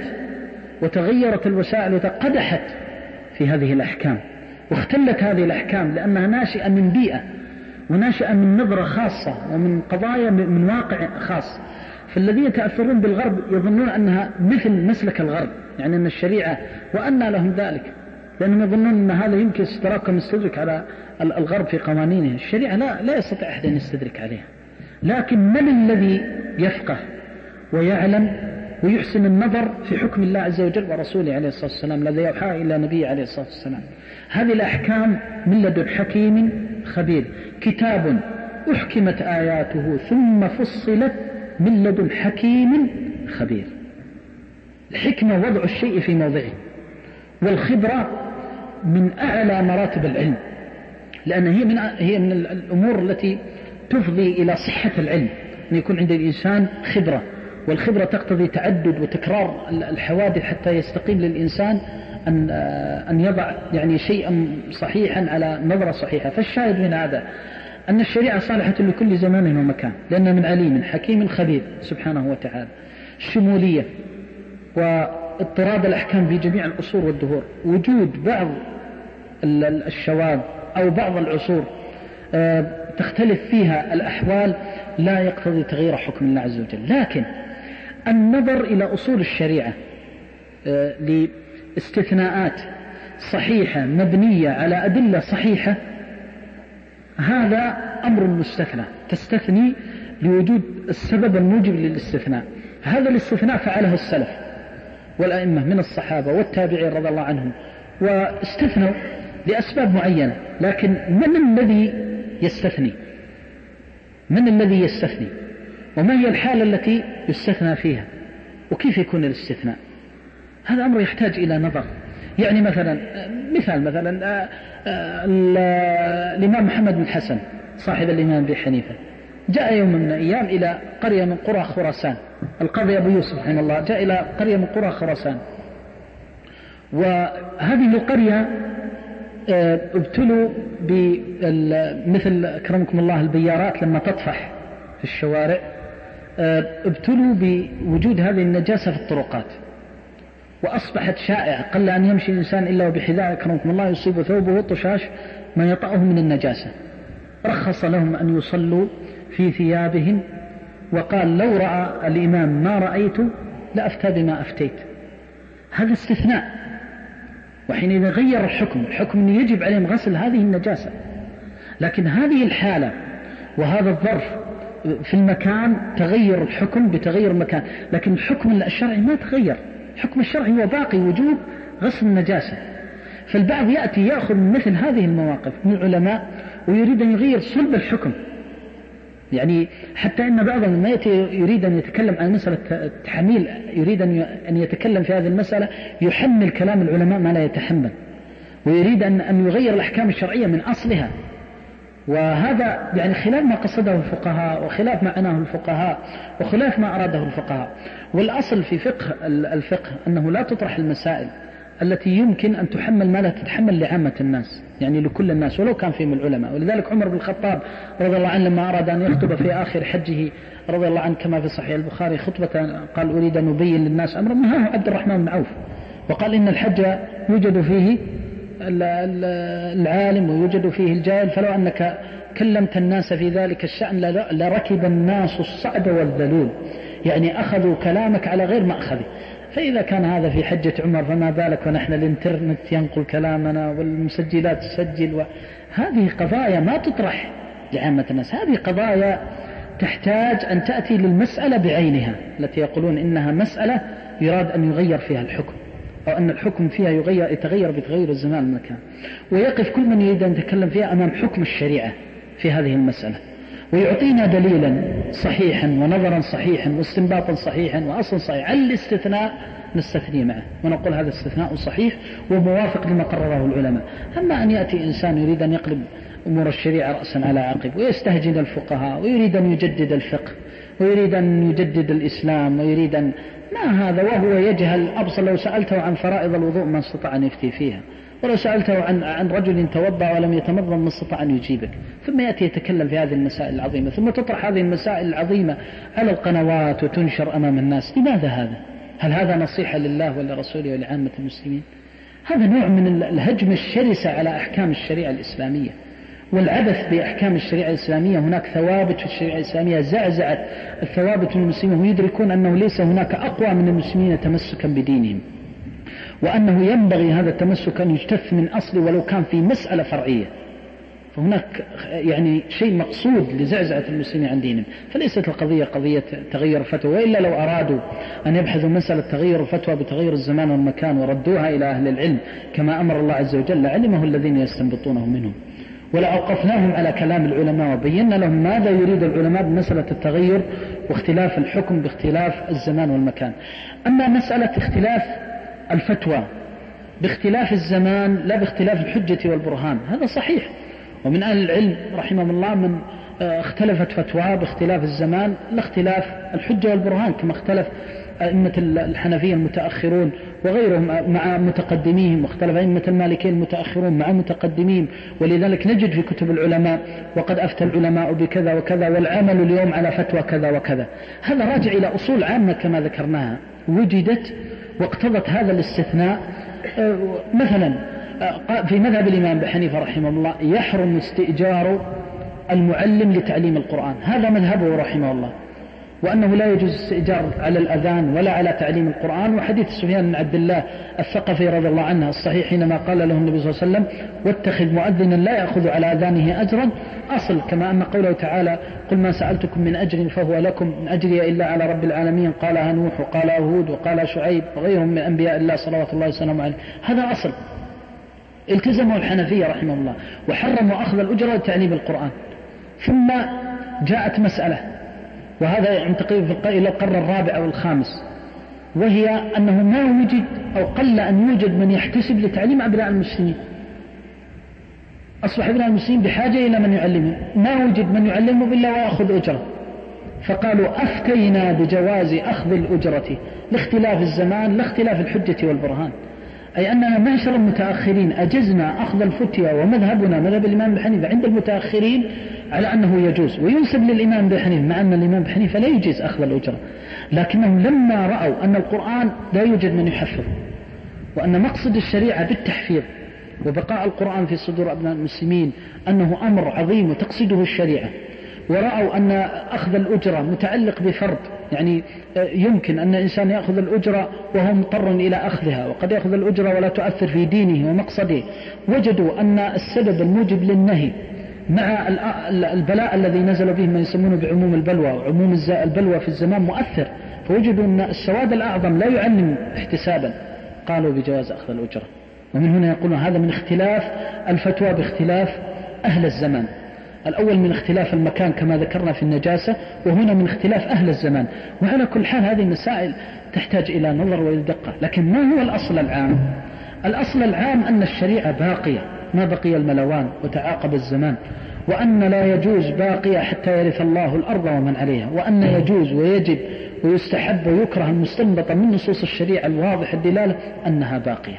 S2: وتغيرت الوسائل وتقدحت في هذه الأحكام واختلت هذه الأحكام لأنها ناشئة من بيئة وناشئة من نظرة خاصة ومن قضايا من واقع خاص، فالذين يتأثرون بالغرب يظنون أنها مثل مسلك الغرب، يعني أن الشريعة وأن لهم ذلك، لأنهم يظنون أن هذا يمكن استدراك مستدرك على الغرب في قوانينه. الشريعة لا يستطيع أحد أن يستدرك عليها، لكن من الذي يفقه ويعلم ويحسن النظر في حكم الله عز وجل ورسوله عليه الصلاة والسلام الذي يوحى إلى نبيه عليه الصلاة والسلام؟ هذه الأحكام من لدن حكيم خبير، كتاب أحكمت آياته ثم فصلت من لدن حكيم خبير. الحكمة وضع الشيء في موضعه، والخبرة من أعلى مراتب العلم، لأن هي من الأمور التي تفضي إلى صحة العلم، أن يكون عند الإنسان خبرة، والخبرة تقتضي تعدد وتكرار الحوادث حتى يستقيم للإنسان أن يضع يعني شيئا صحيحا على نظرة صحيحة. فالشاهد من هذا أن الشريعة صالحة لكل زمان ومكان، لأنها من عليم حكيم خبير سبحانه وتعالى. الشمولية واضطراد الأحكام في جميع العصور والدهور، وجود بعض الشواذ أو بعض العصور تختلف فيها الأحوال لا يقتضي تغيير حكم الله عز وجل، لكن النظر إلى أصول الشريعة لاستثناءات صحيحة مبنية على أدلة صحيحة، هذا أمر مستثنى، تستثني لوجود السبب الموجب للاستثناء. هذا الاستثناء فعله السلف والأئمة من الصحابة والتابعين رضي الله عنهم، واستثنوا لأسباب معينة، لكن من الذي يستثني؟ من الذي يستثني؟ وما هي الحالة التي يستثنى فيها؟ وكيف يكون الاستثناء؟ هذا أمر يحتاج إلى نظر. يعني مثلا الإمام محمد بن الحسن صاحب الإمام أبي حنيفة جاء يوم من الأيام إلى قرية من قرى خراسان، القاضي أبو يوسف رحمه الله جاء إلى قرية من قرى خراسان، وهذه القرية ابتلوا مثل أكرمكم الله البيارات لما تطفح في الشوارع، ابتلوا بوجود هذه النجاسة في الطرقات، وأصبحت شائعة، قل أن يمشي الإنسان إلا وبحذاء أكرمكم الله يصيب ثوبه طشاش ما يطأه من النجاسة. رخص لهم أن يصلوا في ثيابهم، وقال لو رأى الإمام ما رأيت لأفتى بما أفتيت. هذا استثناء، وحين غير الحكم أن يجب عليهم غسل هذه النجاسة، لكن هذه الحالة وهذا الظرف في المكان تغير الحكم بتغير المكان، لكن الحكم الشرعي ما تغير، الحكم الشرعي هو باقي، وجوب غسل النجاسة. فالبعض يأتي يأخذ مثل هذه المواقف من العلماء ويريد أن يغير صلب الحكم، يعني حتى إن بعضهم ما يريد أن يتكلم عن مسألة التحميل، يريد أن يتكلم في هذه المسألة يحمل كلام العلماء ما لا يتحمل، ويريد أن يغير الأحكام الشرعية من أصلها، وهذا يعني خلاف ما قصده الفقهاء وخلاف ما عناه الفقهاء وخلاف ما أراده الفقهاء. والأصل في الفقه أنه لا تطرح المسائل التي يمكن أن تحمل ما لا تتحمل لعامة الناس، يعني لكل الناس ولو كان فيهم العلماء. ولذلك عمر بن الخطاب رضي الله عنه لما أراد أن يخطب في آخر حجه رضي الله عنه كما في صحيح البخاري خطبة قال أريد أن أبين للناس أمرا، ما هو عبد الرحمن بن عوف، وقال إن الحج يوجد فيه العالم ويوجد فيه الجاهل، فلو أنك كلمت الناس في ذلك الشأن لركب الناس الصعد والذلول، يعني أخذوا كلامك على غير مأخذه. فإذا كان هذا في حجة عمر فما بالك ونحن الانترنت ينقل كلامنا والمسجلات تسجل، وهذه قضايا ما تطرح لعامة الناس، هذه قضايا تحتاج أن تأتي للمسألة بعينها التي يقولون إنها مسألة يراد أن يغير فيها الحكم، أو أن الحكم فيها يتغير بتغير الزمان والمكان، ويقف كل من يريد أن يتكلم فيها أمام حكم الشريعة في هذه المسألة، ويعطينا دليلا صحيحا ونظرا صحيحا واستنباطا صحيحا وأصلا صحيح. على الاستثناء نستثني معه ونقول هذا استثناء صحيح وموافق لما قرره العلماء. أما أن يأتي إنسان يريد أن يقلب أمور الشريعة رأسا على عقب ويستهجن الفقهاء ويريد أن يجدد الفقه ويريد أن يجدد الإسلام ويريد أن ما هذا، وهو يجهل أبصر. لو سألته عن فرائض الوضوء ما استطاع أن يفتي فيها، ولو سألته عن رجل توضأ ولم يتمضمض ما استطاع أن يجيبك. ثم يأتي يتكلم في هذه المسائل العظيمة، ثم تطرح هذه المسائل العظيمة على القنوات وتنشر أمام الناس. لماذا هذا؟ هل هذا نصيحة لله ولرسوله ولعامة المسلمين؟ هذا نوع من الهجم الشرس على أحكام الشريعة الإسلامية والعبث بأحكام الشريعة الإسلامية. هناك ثوابت في الشريعة الإسلامية زعزعت الثوابت من المسلمين، ويدركون أنه ليس هناك أقوى من المسلمين تمسكا بدينهم، وأنه ينبغي هذا التمسك أن يجتث من أصل ولو كان في مسألة فرعية. فهناك يعني شيء مقصود لزعزعة المسلمين عن دينهم، فليست القضية قضية تغير الفتوى. وإلا لو أرادوا أن يبحثوا مسألة تغير الفتوى بتغير الزمان والمكان وردوها إلى أهل العلم كما أمر الله عز وجل لعلمه الذين يستنبطونه منهم، ولأوقفناهم على كلام العلماء وبينا لهم ماذا يريد العلماء بمسألة التغير واختلاف الحكم باختلاف الزمان والمكان. أما مسألة اختلاف الفتوى باختلاف الزمان لا باختلاف الحجة والبرهان، هذا صحيح، ومن أهل العلم رحمهم الله من اختلفت فتوى باختلاف الزمان لاختلاف الحجة والبرهان، كما اختلف أئمة الحنفية المتأخرون وغيرهم مع متقدميهم، واختلف أئمة المالكية المتأخرون مع متقدميهم. ولذلك نجد في كتب العلماء وقد أفتى العلماء بكذا وكذا والعمل اليوم على فتوى كذا وكذا. هذا راجع إلى أصول عامة كما ذكرناها وجدت واقتضت هذا الاستثناء. مثلا في مذهب الإمام أبي حنيفة رحمه الله يحرم استئجار المعلم لتعليم القرآن، هذا مذهبه رحمه الله، وأنه لا يجوز استئجار على الأذان ولا على تعليم القرآن. وحديث سفيان بن عبد الله الثقفي رضي الله عنه الصحيح حينما قال له النبي صلى الله عليه وسلم واتخذ مؤذنا لا يأخذ على أذانه أجرا، أصل كما أن قوله تعالى قل ما سألتكم من أجر فهو لكم إن أجري إلا على رب العالمين، قالها نوح وقال هود وقال شعيب وغيرهم من أنبياء الله صلوات الله وسلامه عليه. هذا أصل التزمه الحنفية رحمه الله وحرموا أخذ الأجرة لتعليم القرآن. ثم جاءت مسألة، وهذا ينتقل إلى القرن الرابع أو الخامس، وهي أنه ما وجد أو قل أن يوجد من يحتسب لتعليم أبناء المسلمين، أصبح أبناء المسلمين بحاجة إلى من يعلمهم، ما وجد من يعلمهم إلا ويأخذ أجرة، فقالوا أفتينا بجواز أخذ الأجرة لاختلاف الزمان لاختلاف الحجة والبرهان، أي أننا معشر المتأخرين أجزنا أخذ الفتية، ومذهبنا مذهب الإمام أبي حنيفة عند المتأخرين على أنه يجوز، وينسب للإمام أبي حنيفة مع أن الإمام أبي حنيفة لا يجيز أخذ الأجرة، لكنهم لما رأوا أن القرآن لا يوجد من يحفظ، وأن مقصد الشريعة بالتحفيظ وبقاء القرآن في صدور أبناء المسلمين أنه أمر عظيم وتقصده الشريعة، ورأوا أن أخذ الأجرة متعلق بفرض، يعني يمكن أن الإنسان يأخذ الأجرة وهو مضطر إلى أخذها، وقد يأخذ الأجرة ولا تؤثر في دينه ومقصده، وجدوا أن السبب الموجب للنهي مع البلاء الذي نزل به ما يسمونه بعموم البلوى، وعموم البلوى في الزمان مؤثر، فوجدوا أن السواد الأعظم لا يعلم احتسابا، قالوا بجواز أخذ الأجرة. ومن هنا يقولون هذا من اختلاف الفتوى باختلاف أهل الزمان، الأول من اختلاف المكان كما ذكرنا في النجاسة، وهنا من اختلاف أهل الزمان. وعلى كل حال هذه مسائل تحتاج إلى نظر وإلى دقة. لكن ما هو الأصل العام؟ الأصل العام أن الشريعة باقية ما بقي الملوان وتعاقب الزمان، وأن لا يجوز باقية حتى يرث الله الأرض ومن عليها، وأن يجوز ويجب ويستحب ويكره المستنبط من نصوص الشريعة الواضح الدلالة أنها باقية.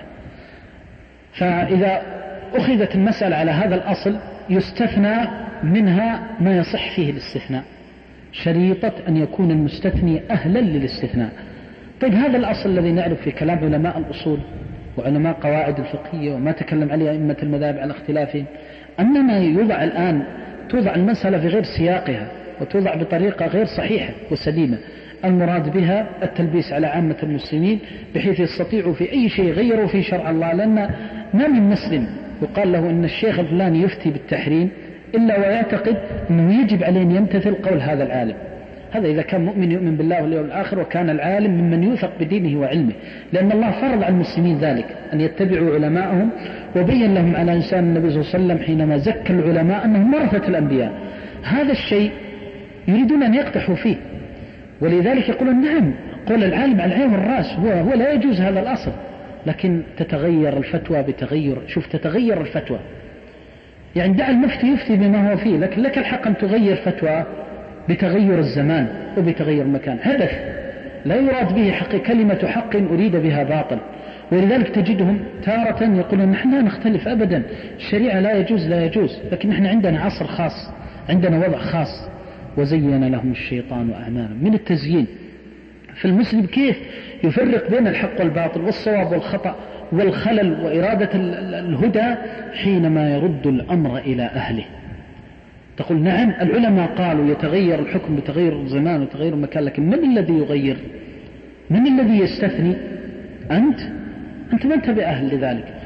S2: فإذا أخذت المسألة على هذا الأصل يستثنى منها ما يصح فيه الاستثناء، شريطة أن يكون المستثني أهلا للاستثناء. طيب هذا الأصل الذي نعرف في كلام علماء الأصول وعلماء قواعد الفقهية وما تكلم عليه أئمة المذاهب على اختلافهم، أننا يوضع الآن توضع المسألة في غير سياقها وتوضع بطريقة غير صحيحة وسليمة، المراد بها التلبيس على عامة المسلمين بحيث يستطيعوا في أي شيء غيروا في شرع الله. لأن ما من مسلم يقال له إن الشيخ الفلاني يفتي بالتحريم إلا ويعتقد أنه يجب عليه أن يمتثل قول هذا العالم. هذا إذا كان مؤمن يؤمن بالله واليوم الآخر وكان العالم ممن يوثق بدينه وعلمه، لأن الله فرض على المسلمين ذلك أن يتبعوا علماءهم، وبين لهم على لسان النبي صلى الله عليه وسلم حينما زكى العلماء أنهم ورثة الأنبياء. هذا الشيء يريدون أن يقتحوا فيه، ولذلك يقولون نعم قول العالم على العين والرأس، هو لا يجوز هذا الأصل، لكن تتغير الفتوى بتغير. شوف تتغير الفتوى، يعني دع المفتي يفتي بما هو فيه، لكن لك الحق أن تغير فتوى بتغير الزمان وبتغير المكان. هدف لا يراد به حق، كلمة حق أريد بها باطل. ولذلك تجدهم تارة يقولون نحن لا نختلف أبدا، الشريعة لا يجوز لا يجوز، لكن نحن عندنا عصر خاص، عندنا وضع خاص، وزين لهم الشيطان أعمالهم. من التزيين فالمسلم كيف يفرق بين الحق والباطل والصواب والخطأ والخلل وإرادة الهدى حينما يرد الأمر إلى أهله. تقول نعم العلماء قالوا يتغير الحكم بتغير الزمان وتغير المكان، لكن من الذي يغير؟ من الذي يستثني؟ أنت ما أنت بأهل لذلك.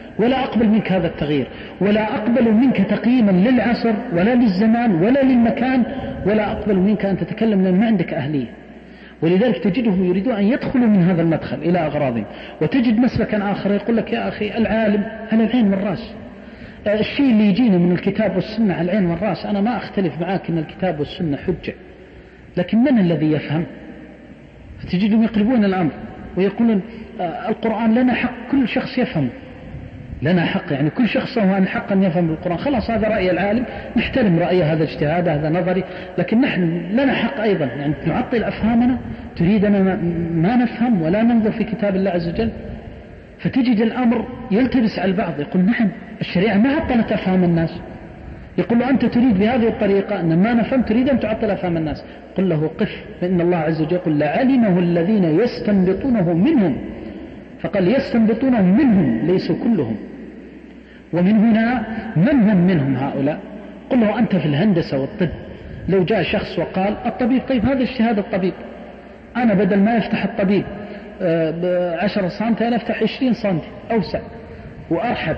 S2: ولا أقبل منك هذا التغيير، ولا أقبل منك تقييما للعصر ولا للزمان ولا للمكان، ولا أقبل منك أن تتكلم لأن ما عندك أهلية. ولذلك تجدهم يريدون أن يدخلوا من هذا المدخل إلى أغراضهم. وتجد مسلكا آخر يقول لك يا أخي العالم على العين والرأس، الشيء اللي يجينا من الكتاب والسنة على العين والرأس، أنا ما أختلف معاك أن الكتاب والسنة حجة، لكن من الذي يفهم؟ تجدهم يقلبون الأمر ويقولون القرآن لنا حق كل شخص يفهم، لنا حق يعني كل شخص هو أن حق أن يفهم القرآن، خلاص هذا رأي العالم نحترم رأيه، هذا اجتهاد هذا نظري، لكن نحن لنا حق أيضا يعني نعطل أفهامنا، تريدنا ما نفهم ولا ننظر في كتاب الله عز وجل. فتجد الأمر يلتبس على البعض، يقول نحن الشريعة ما عطلت أفهام الناس، يقول له أنت تريد بهذه الطريقة أن ما نفهم تريد أن تعطل أفهام الناس، قل له قف، فإن الله عز وجل يقول لعلمه الذين يستنبطونه منهم، فقال يستنبطونه منهم ليسوا كلهم. ومن هنا من هم منهم هؤلاء؟ قل له أنت في الهندسة والطب، لو جاء شخص وقال الطبيب طيب هذا اجتهاد الطبيب، أنا بدل ما يفتح الطبيب 10 سنتي أنا أفتح 20 سنتي أوسع وأرحب،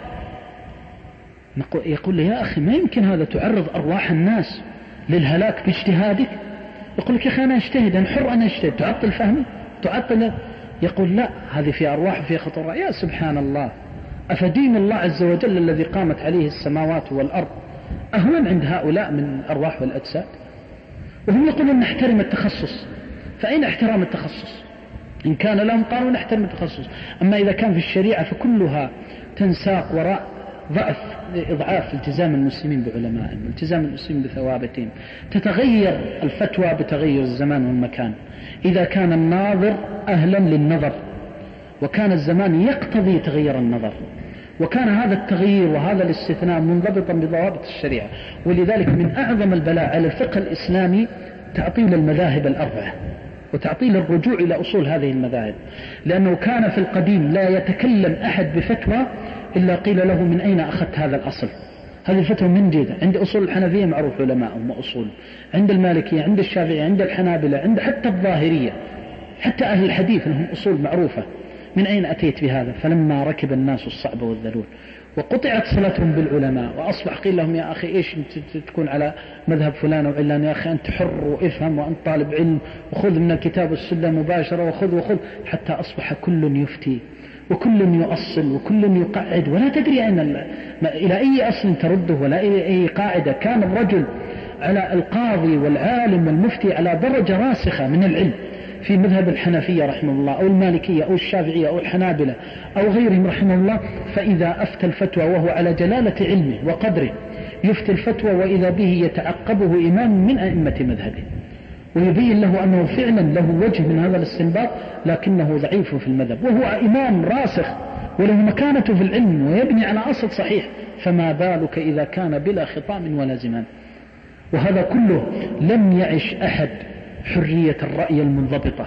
S2: يقول لي يا أخي ما يمكن هذا، تعرض أرواح الناس للهلاك باجتهادك. يقول لك يا أخي أنا أجتهد، أنا حر أنا أجتهد، تعطل فهمي تعطل. يقول لا هذه في أرواح وفي خطر. يا سبحان الله، أفدين الله عز وجل الذي قامت عليه السماوات والأرض أهون عند هؤلاء من الأرواح والأجساد؟ وهم يقولون نحترم التخصص، فأين احترام التخصص؟ إن كان لهم قالوا نحترم التخصص، أما إذا كان في الشريعة فكلها تنساق وراء إضعاف التزام المسلمين بعلمائهم والتزام المسلمين بثوابتهم. تتغير الفتوى بتغير الزمان والمكان، إذا كان الناظر أهلا للنظر وكان الزمان يقتضي تغيير النظر، وكان هذا التغيير وهذا الاستثناء منضبطا بضوابط الشريعة. ولذلك من أعظم البلاء على الفقه الإسلامي تعطيل المذاهب الأربعة وتعطيل الرجوع إلى أصول هذه المذاهب، لأنه كان في القديم لا يتكلم أحد بفتوى إلا قيل له من أين أخذت هذا الأصل؟ هذه الفتوى من جيدة. عند أصول الحنفية معروف علماءهم وأصول، عند المالكية عند الشافعية عند الحنابلة عند حتى الظاهرية حتى أهل الحديث لهم أصول معروفة، من أين أتيت بهذا؟ فلما ركب الناس الصعب والذلول وقطعت صلتهم بالعلماء وأصبح قيل لهم يا أخي إيش تكون على مذهب فلان وعلان، يا أخي أنت حر وافهم وأنت طالب علم وخذ من الكتاب والسنة مباشرة وخذ، حتى أصبح كل يفتي وكل يؤصل وكل يقعد ولا تدري إلى أي أصل ترده ولا إلى أي قاعدة. كان الرجل على القاضي والعالم والمفتي على درجة راسخة من العلم في مذهب الحنفية رحمه الله أو المالكية أو الشافعية أو الحنابلة أو غيرهم رحمه الله، فإذا أفتى الفتوى وهو على جلالة علمه وقدره يفتي الفتوى وإذا به يتعقبه إمام من أئمة مذهبه ويبين له أنه فعلا له وجه من هذا الاستنباط لكنه ضعيف في المذهب، وهو إمام راسخ وله مكانته في العلم ويبني على أصل صحيح، فما بالك إذا كان بلا خطام ولا زمان؟ وهذا كله لم يعش أحد حرية الرأي المنضبطة،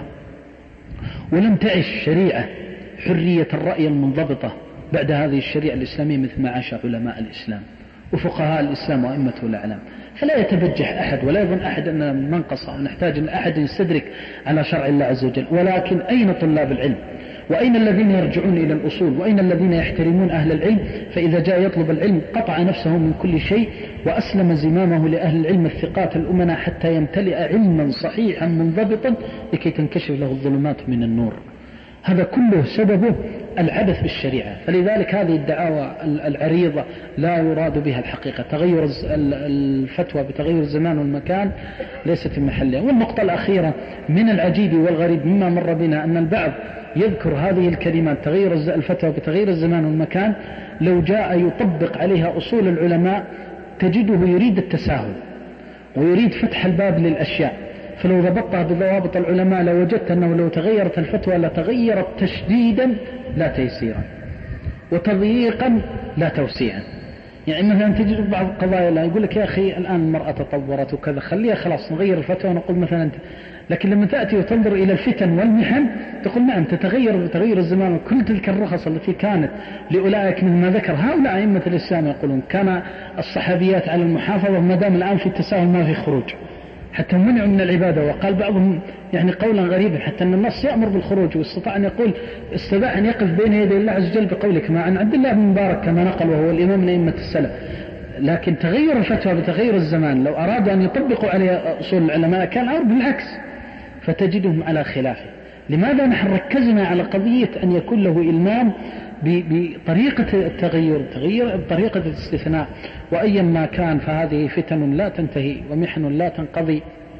S2: ولم تعش شريعة حرية الرأي المنضبطة بعد هذه الشريعة الإسلامية مثل ما عاش علماء الإسلام وفقهاء الإسلام وأئمته الأعلام. فلا يتبجح أحد ولا يظن أحد أننا منقص أو نحتاج أن أحد يستدرك على شرع الله عز وجل، ولكن أين طلاب العلم؟ وأين الذين يرجعون إلى الأصول؟ وأين الذين يحترمون أهل العلم؟ فإذا جاء يطلب العلم قطع نفسه من كل شيء وأسلم زمامه لأهل العلم الثقات الأمناء حتى يمتلئ علما صحيحا منضبطا لكي تنكشف له الظلمات من النور. هذا كله سببه العبث بالشريعة. فلذلك هذه الدعاوى العريضة لا يراد بها الحقيقة، تغير الفتوى بتغير الزمان والمكان ليست في محلها. والنقطة الأخيرة من العجيب والغريب مما مر بنا أن البعض يذكر هذه الكلمات تغير الفتوى بتغير الزمان والمكان، لو جاء يطبق عليها أصول العلماء تجده يريد التساهل ويريد فتح الباب للأشياء، فلو ضبطها بضوابط العلماء لوجدت أنه لو تغيرت الفتوى لتغيرت تشديدا لا تيسيرا وتضييقا لا توسيعا. يعني مثلا تجد بعض القضايا لا يقول لك يا أخي الآن المرأة تطورت وكذا خليها خلاص نغير الفتوى ونقول مثلا أنت، لكن لما تأتي وتنظر إلى الفتن والمحن تقول نعم تتغير بتغير الزمان، وكل تلك الرخص التي كانت لأولئك مما ذكر هؤلاء أئمة الإسلام يقولون كان الصحابيات على المحافظة، ما دام الآن في التساهل ما في خروج، حتى منعوا من العبادة. وقال بعضهم يعني قولا غريبا حتى أن النص يأمر بالخروج، واستطاع أن يقول استطاع أن يقف بين يدي الله عز وجل بقولك ما عن عبد الله بن مبارك كما نقل وهو الإمام من أئمة السلف. لكن تغير الفتوى بتغير الزمان لو أرادوا أن يطبقوا عليه أصول العلماء كان الأمر بالعكس، فتجدهم على خلافه. لماذا نحن ركزنا على قضية أن يكون له إلمام بطريقة التغير بطريقة الاستثناء؟ وأيا ما كان فهذه فتن لا تنتهي ومحن لا تنقضي،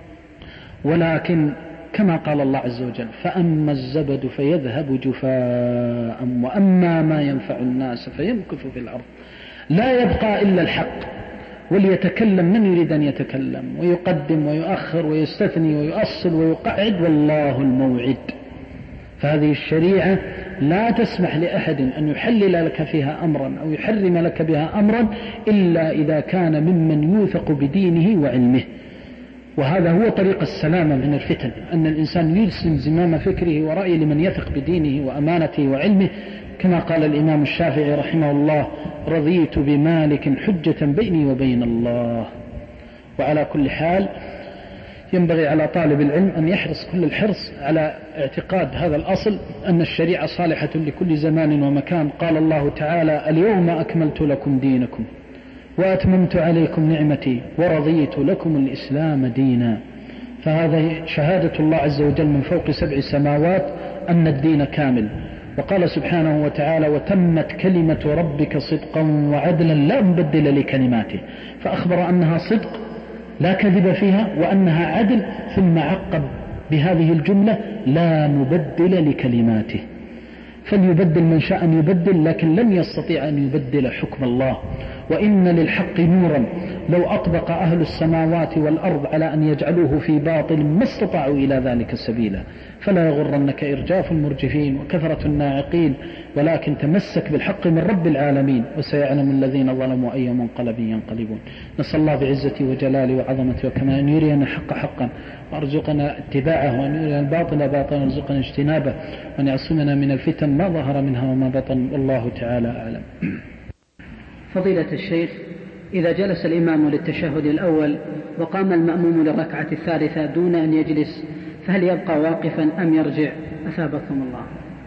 S2: ولكن كما قال الله عز وجل فأما الزبد فيذهب جفاء وأما ما ينفع الناس فيمكث في الأرض لا يبقى إلا الحق وليتكلم من يريد أن يتكلم ويقدم ويؤخر ويستثني ويؤصل ويقعد والله الموعد. فهذه الشريعة لا تسمح لأحد أن يحلل لك فيها أمرا أو يحرم لك بها أمرا إلا إذا كان ممن يوثق بدينه وعلمه. وهذا هو طريق السلامة من الفتن، أن الإنسان يسلم زمام فكره ورأيه لمن يثق بدينه وأمانته وعلمه، كما قال الإمام الشافعي رحمه الله رضيت بمالك حجة بيني وبين الله. وعلى كل حال ينبغي على طالب العلم أن يحرص كل الحرص على اعتقاد هذا الأصل أن الشريعة صالحة لكل زمان ومكان. قال الله تعالى اليوم أكملت لكم دينكم وأتممت عليكم نعمتي ورضيت لكم الإسلام دينا. فهذا شهادة الله عز وجل من فوق 7 سماوات أن الدين كامل. وقال سبحانه وتعالى وتمت كلمة ربك صدقا وعدلا لا مبدل لكلماته، فأخبر أنها صدق لا كذب فيها وأنها عدل، ثم عقب بهذه الجملة لا مبدل لكلماته. فليبدل من شاء أن يبدل، لكن لن يستطيع أن يبدل حكم الله. وإن للحق نورا لو أطبق أهل السماوات والأرض على أن يجعلوه في باطل ما استطاعوا إلى ذلك سبيلا. فلا يغرنك إرجاف المرجفين وكثرة الناعقين، ولكن تمسك بالحق من رب العالمين وسيعلم الذين ظلموا أي منقلب ينقلبون. نسأل الله بعزتي وجلالي وعظمتي وكما أن يرينا الحق حقا وارزقنا اتباعه، وأن يرينا الباطل باطلا وارزقنا اجتنابه، وأن يعصمنا من الفتن ما ظهر منها وما بطن، والله تعالى أعلم.
S3: فضيلة الشيخ، إذا جلس الإمام للتشهد الأول وقام المأموم للركعة الثالثة دون أن يجلس فهل يبقى واقفا أم يرجع؟ أثابكم الله.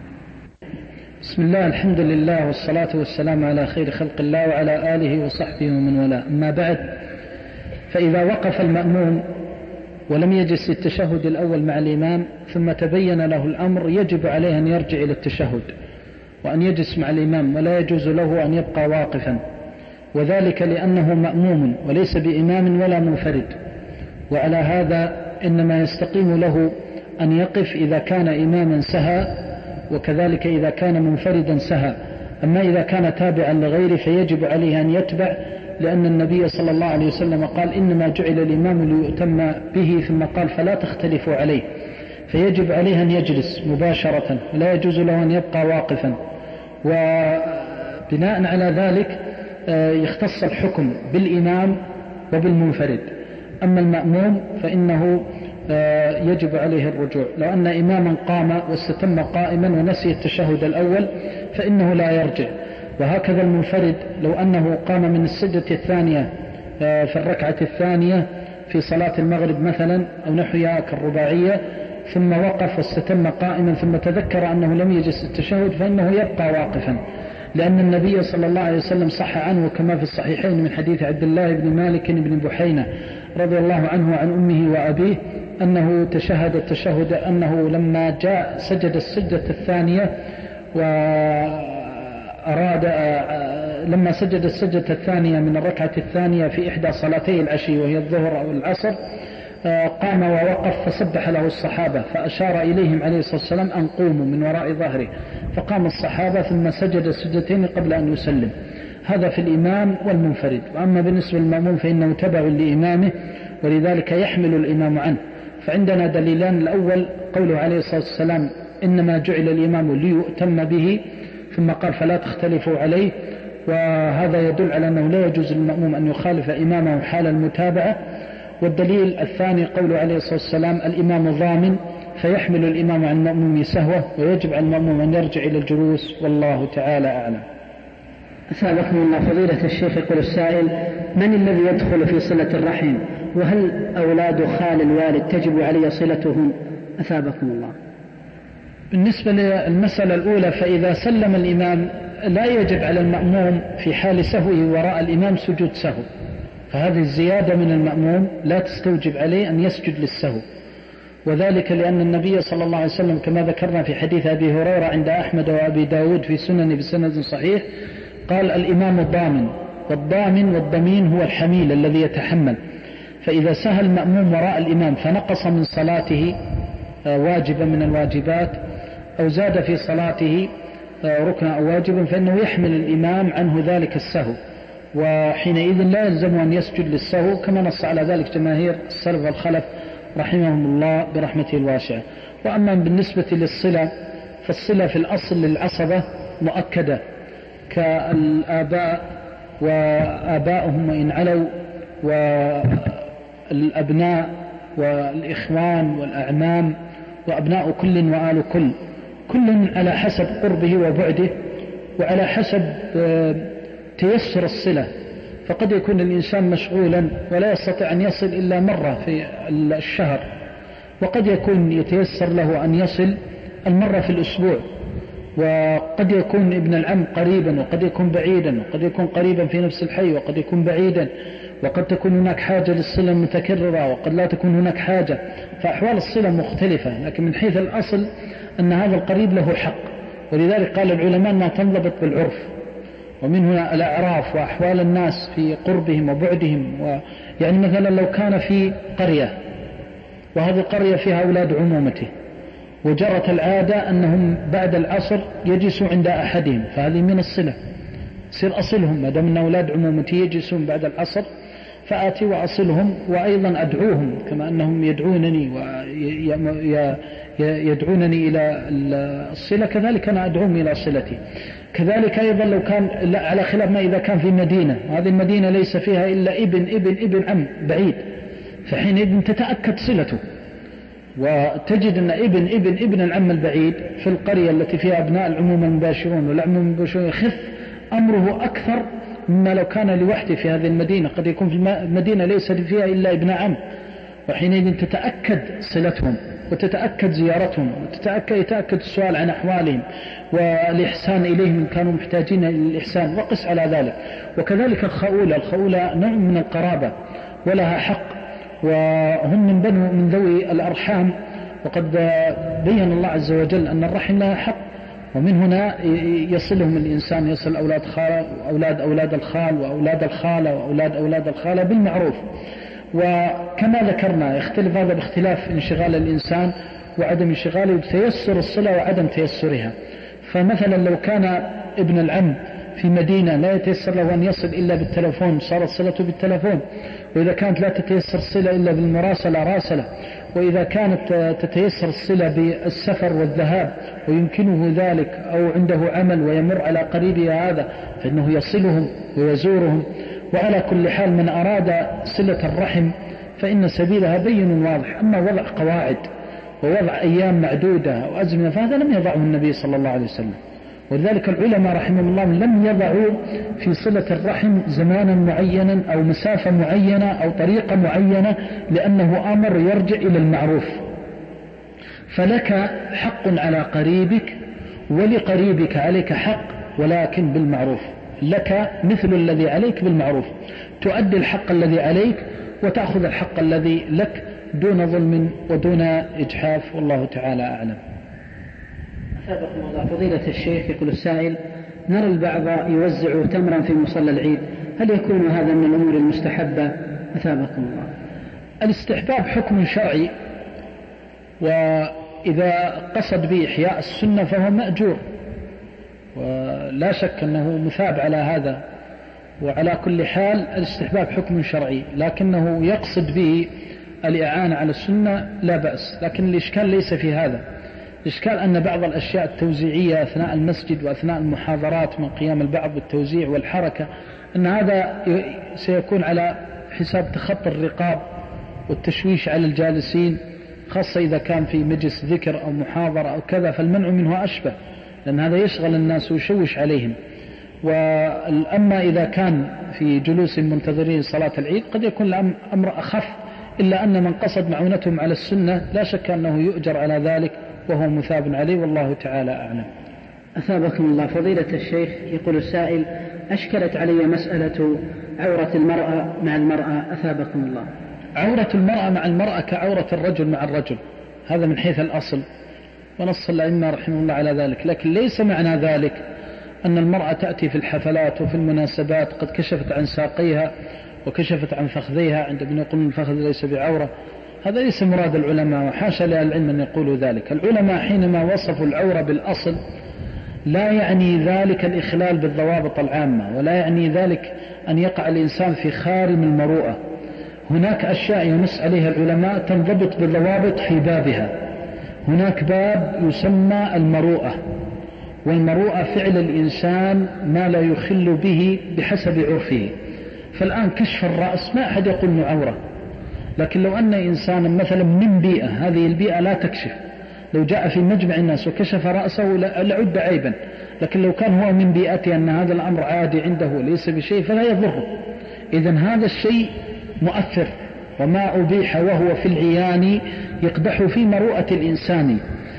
S2: بسم الله الحمد لله والصلاة والسلام على خير خلق الله وعلى آله وصحبه ومن والاه. أما بعد، فإذا وقف المأموم ولم يجلس للتشهد الأول مع الإمام ثم تبين له الأمر يجب عليه أن يرجع إلى التشهد وأن يجلس مع الإمام، ولا يجوز له أن يبقى واقفا، وذلك لأنه مأموم وليس بإمام ولا منفرد. وعلى هذا إنما يستقيم له أن يقف إذا كان إماما سهى، وكذلك إذا كان منفردا سهى. أما إذا كان تابعا لغيره فيجب عليه أن يتبع، لأن النبي صلى الله عليه وسلم قال إنما جعل الإمام ليؤتم به، ثم قال فلا تختلفوا عليه، فيجب عليه أن يجلس مباشرة ولا يجوز له أن يبقى واقفا. وبناء على ذلك يختص الحكم بالإمام وبالمنفرد. أما المأموم فإنه يجب عليه الرجوع. لو أن إماما قام واستتم قائما ونسي التشهد الأول فإنه لا يرجع. وهكذا المنفرد لو أنه قام من السجدة الثانية في الركعة الثانية في صلاة المغرب مثلا أو نحوها كالرباعية، ثم وقف واستتم قائما ثم تذكر أنه لم يجلس التشهد فإنه يبقى واقفا، لأن النبي صلى الله عليه وسلم صح عنه كما في الصحيحين من حديث عبد الله بن مالك بن بحينة رضي الله عنه عن أمه وأبيه أنه تشهد التشهد، أنه لما جاء سجد السجدة الثانية وأراد لما سجد السجدة الثانية من الركعة الثانية في إحدى صلاتي العشي وهي الظهر أو العصر، قام ووقف فسبح له الصحابة، فأشار إليهم عليه الصلاة والسلام أن قوموا من وراء ظهره، فقام الصحابة ثم سجد السجدتين قبل أن يسلم. هذا في الإمام والمنفرد. وأما بالنسبة للمأموم فإنه تبع لإمامه، ولذلك يحمل الإمام عنه. فعندنا دليلان: الأول قوله عليه الصلاة والسلام إنما جعل الإمام ليؤتم به، ثم قال فلا تختلفوا عليه، وهذا يدل على أنه لا يجوز للمأموم أن يخالف إمامه حال المتابعة. والدليل الثاني قوله عليه الصلاة والسلام الإمام ضامن، فيحمل الإمام عن المأموم سهوة، ويجب على المأموم أن يرجع إلى الجلوس، والله تعالى أعلم.
S3: أسألكم الله فضيلة الشيخ، يقول السائل: من الذي يدخل في صلة الرحم وهل أولاد خال الوالد تجب علي صلتهم؟ أثابكم الله.
S2: بالنسبة للمسألة الأولى، فإذا سلم الإمام لا يجب على المأموم في حال سهوه وراء الإمام سجود سهو، فهذه الزيادة من المأموم لا تستوجب عليه أن يسجد للسهو، وذلك لأن النبي صلى الله عليه وسلم كما ذكرنا في حديث أبي هريرة عند أحمد وأبي داود في سنن بسند صحيح قال: الإمام الضامن، والضامن والضمين هو الحميل الذي يتحمل. فإذا سهى المأموم وراء الإمام فنقص من صلاته واجبا من الواجبات أو زاد في صلاته ركنا أو واجبا فإنه يحمل الإمام عنه ذلك السهو، وحينئذ لا يلزم أن يسجد للسهو، كما نص على ذلك جماهير السلف والخلف رحمهم الله برحمته الواسعة. وأما بالنسبة للصلة فالصلة في الأصل للعصبة مؤكدة كالآباء وآباؤهم وإن علوا، والأبناء والإخوان والأعمام وأبناء كل وآل كل على حسب قربه وبعده وعلى حسب تيسر الصلة. فقد يكون الإنسان مشغولا ولا يستطيع أن يصل إلا مرة في الشهر، وقد يكون يتيسر له أن يصل المرة في الأسبوع، وقد يكون ابن العم قريبا وقد يكون بعيدا، وقد يكون قريبا في نفس الحي وقد يكون بعيدا، وقد تكون هناك حاجة للصلة المتكررة وقد لا تكون هناك حاجة، فأحوال الصلة مختلفة. لكن من حيث الأصل أن هذا القريب له حق، ولذلك قال العلماء ما تنضبط بالعرف، ومن هنا الأعراف وأحوال الناس في قربهم وبعدهم. يعني مثلا لو كان في قرية وهذه القرية فيها أولاد عمومته وجرت العادة أنهم بعد العصر يجلسوا عند أحدهم، فهذه من الصلة، يصير أصلهم ما دام أن أولاد عمومتي يجلسون بعد العصر فآتي وأصلهم، وأيضا أدعوهم كما أنهم يدعونني ويدعونني إلى الصلة، كذلك أنا أدعوهم إلى صلتي. كذلك أيضا لو كان على خلاف ما إذا كان في مدينة هذه المدينة ليس فيها إلا ابن عم بعيد، فحينئذ تتأكد صلته، وتجد أن ابن العم البعيد في القرية التي فيها أبناء العموم المباشرون والعموم المباشرون يخف أمره أكثر مما لو كان لوحده في هذه المدينة. قد يكون في المدينة ليس فيها إلا ابن عم، وحينئذ تتأكد صلتهم وتتأكد زيارتهم ويتأكد السؤال عن أحوالهم والإحسان إليهم إن كانوا محتاجين للإحسان، وقس على ذلك. وكذلك الخؤولة نوع من القرابة ولها حق، وهم من ذوي الأرحام، وقد بين الله عز وجل أن الرحم لها حق، ومن هنا يصلهم الإنسان، يصل أولاد الخال وأولاد الخالة وأولاد الخالة بالمعروف. وكما ذكرنا يختلف هذا باختلاف انشغال الإنسان وعدم انشغاله، بتيسر الصلة وعدم تيسرها. فمثلا لو كان ابن العم في مدينة لا يتيسر له أن يصل إلا بالتلفون صارت صلته بالتلفون، وإذا كانت لا تتيسر الصلة إلا بالمراسلة راسلة، وإذا كانت تتيسر الصلة بالسفر والذهاب ويمكنه ذلك أو عنده عمل ويمر على قريبه هذا فإنه يصلهم ويزورهم. وعلى كل حال من أراد صلة الرحم فإن سبيلها بين واضح. أما وضع قواعد ووضع أيام معدودة أو أزمنة فهذا لم يضعه النبي صلى الله عليه وسلم، ولذلك العلماء رحمهم الله لم يضعوا في صلة الرحم زمانا معينا أو مسافة معينة أو طريقة معينة، لأنه أمر يرجع إلى المعروف. فلك حق على قريبك ولقريبك عليك حق، ولكن بالمعروف، لك مثل الذي عليك بالمعروف، تؤدي الحق الذي عليك وتأخذ الحق الذي لك دون ظلم ودون إجحاف، والله تعالى أعلم.
S3: أثابكم الله. فضيلة الشيخ يقول السائل: نرى البعض يوزع تمرا في مصلى العيد، هل يكون هذا من الأمور المستحبة؟ أثابكم الله.
S2: الاستحباب حكم شرعي، وإذا قصد به إحياء السنة فهو مأجور، ولا شك أنه مثاب على هذا. وعلى كل حال الاستحباب حكم شرعي، لكنه يقصد به الإعانة على السنة لا بأس. لكن الإشكال ليس في هذا، الإشكال أن بعض الأشياء التوزيعية أثناء المسجد وأثناء المحاضرات من قيام البعض بالتوزيع والحركة، أن هذا سيكون على حساب تخطي الرقاب والتشويش على الجالسين، خاصة إذا كان في مجلس ذكر أو محاضرة أو كذا، فالمنع منه أشبه، لأن هذا يشغل الناس ويشوش عليهم. وأما إذا كان في جلوس منتظرين صلاة العيد قد يكون الأمر أخف، إلا أن من قصد معونتهم على السنة لا شك أنه يؤجر على ذلك وهو مثاب عليه، والله تعالى أعلم.
S3: أثابكم الله. فضيلة الشيخ، يقول السائل: أشكلت علي مسألة عورة المرأة مع المرأة، أثابكم الله.
S2: عورة المرأة مع المرأة كعورة الرجل مع الرجل، هذا من حيث الأصل، ونص الأئمة رحمه الله على ذلك، لكن ليس معنى ذلك أن المرأة تأتي في الحفلات وفي المناسبات قد كشفت عن ساقيها وكشفت عن فخذيها، عندما يقولون الفخذ ليس بعورة، هذا ليس مراد العلماء، وحاشا للعلم أن يقولوا ذلك. العلماء حينما وصفوا العورة بالأصل لا يعني ذلك الإخلال بالضوابط العامة، ولا يعني ذلك أن يقع الإنسان في خارم المروءة. هناك أشياء ينص عليها العلماء تنضبط بالضوابط في بابها. هناك باب يسمى المروءة، والمروءة فعل الإنسان ما لا يخل به بحسب عرفه. فالآن كشف الرأس ما أحد يقول إنه عورة، لكن لو أن إنسانا مثلا من بيئة، هذه البيئة لا تكشف، لو جاء في مجمع الناس وكشف رأسه لعد عيبا، لكن لو كان هو من بيئته أن هذا الأمر عادي عنده ليس بشيء فلا يضره. إذن هذا الشيء مؤثر، وما أبيح وهو في العيان يقدح في مروءة الإنسان.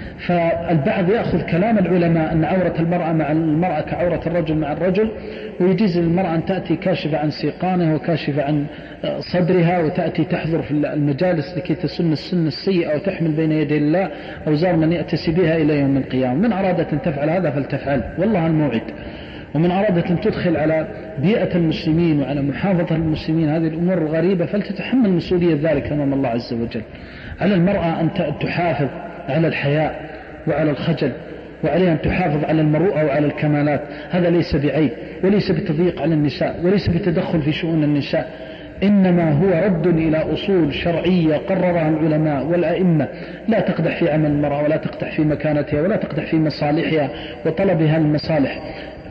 S2: فالبعض يأخذ كلام العلماء أن عورة المرأة مع المرأة كعورة الرجل مع الرجل، ويجيز للمرأة أن تأتي كاشفة عن سيقانها وكاشفة عن صدرها، وتأتي تحضر في المجالس لكي تسن السنة السيئة وتحمل بين يدي الله أوزار من يأتسي بها إلى يوم القيامة. من أرادت أن تفعل هذا فلتفعل، والله الموعد. ومن أرادت أن تدخل على بيئة المسلمين وعلى محافظة المسلمين هذه الأمور الغريبة فلتتحمل مسؤولية ذلك أمام الله عز وجل. على المرأة أن تحافظ على الحياء وعلى الخجل، وعليها أن تحافظ على المروءة وعلى الكمالات. هذا ليس بعيب، وليس بتضييق على النساء، وليس بتدخل في شؤون النساء، إنما هو رد إلى أصول شرعية قررها العلماء والأئمة لا تقدح في عمل المرأة، ولا تقدح في مكانتها، ولا تقدح في مصالحها وطلبها المصالح.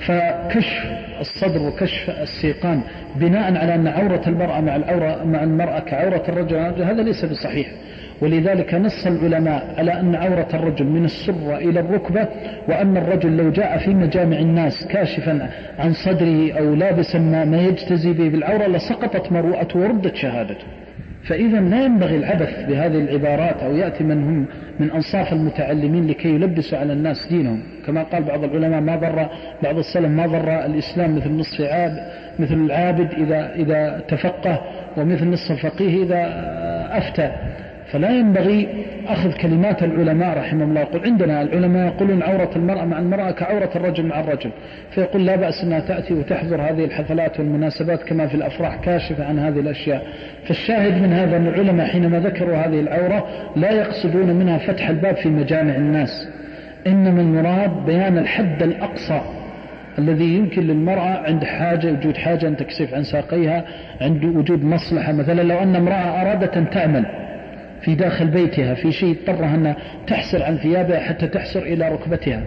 S2: فكشف الصدر وكشف السيقان بناء على أن عورة المرأة مع المرأة كعورة الرجل هذا ليس بصحيح. ولذلك نص العلماء على أن عورة الرجل من السرة إلى الركبة، وأن الرجل لو جاء في مجامع الناس كاشفا عن صدره أو لابسا ما يجتزي به بالعورة لسقطت مروءته وردت شهادته. فإذا لا ينبغي العبث بهذه العبارات، أو يأتي من هم من أنصاف المتعلمين لكي يلبسوا على الناس دينهم. كما قال بعض العلماء ما ضر بعض السلف ما ضر الإسلام مثل نصف مثل العابد إذا تفقه، ومثل نصف الفقيه إذا أفتى. فلا ينبغي أخذ كلمات العلماء رحمه الله. يقول عندنا العلماء يقولون عورة المرأة مع المرأة كعورة الرجل مع الرجل، فيقول لا بأس أنها تأتي وتحضر هذه الحفلات والمناسبات كما في الأفراح كاشفة عن هذه الأشياء. فالشاهد من هذا أن العلماء حينما ذكروا هذه العورة لا يقصدون منها فتح الباب في مجامع الناس، إنما المراد بيان الحد الأقصى الذي يمكن للمرأة عند وجود حاجة أن تكشف عن ساقيها، عند وجود مصلحة. مثلا لو أن امرأة أرادت أن تعمل في داخل بيتها في شيء اضطرها أن تحسر عن ثيابها حتى تحسر إلى ركبتها،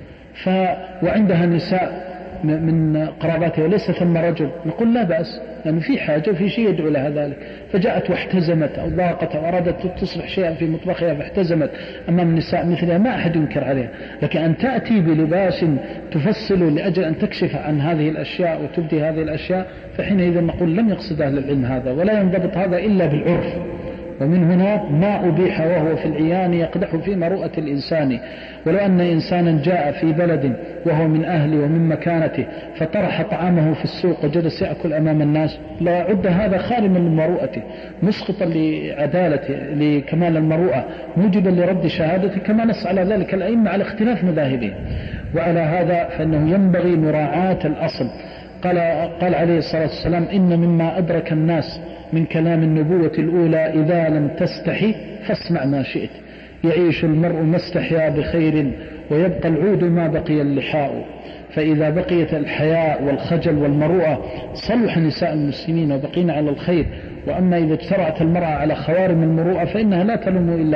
S2: وعندها نساء من قراباتها وليس ثم رجل، نقول لا بأس، لأنه في حاجة وفي شيء يدعو لها ذلك. فجاءت واحتزمت أو ضاقت أو أرادت تصلح شيئا في مطبخها فاحتزمت أمام النساء مثلها ما أحد ينكر عليها. لكن أن تأتي بلباس تفصل لأجل أن تكشف عن هذه الأشياء وتبدي هذه الأشياء، فحينئذ نقول لم يقصد أهل العلم هذا، ولا ينضبط هذا إلا بالعرف. ومن هنا ما أبيح وهو في العيان يقدح في مروءة الإنسان. ولو أن إنسانا جاء في بلد وهو من أهله ومن مكانته فطرح طعامه في السوق وجلس يأكل أمام الناس، لا عد هذا خارما من مروءته، مسقطا لعدالته لكمال المروءة، موجبا لرد شهادته، كما نص على ذلك الأئمة على اختلاف مذاهبهم. وعلى هذا فإنه ينبغي مراعاة الأصل. قال عليه الصلاة والسلام: إن مما أدرك الناس من كلام النبوة الأولى إذا لم تستحي فاسمع ما شئت، يعيش المرء ما استحيا بخير ويبقى العود ما بقي اللحاء. فإذا بقيت الحياء والخجل والمروءة صلح نساء المسلمين وبقينا على الخير. وأما إذا اجترعت المرأة على خوارم المروءة فإنها لا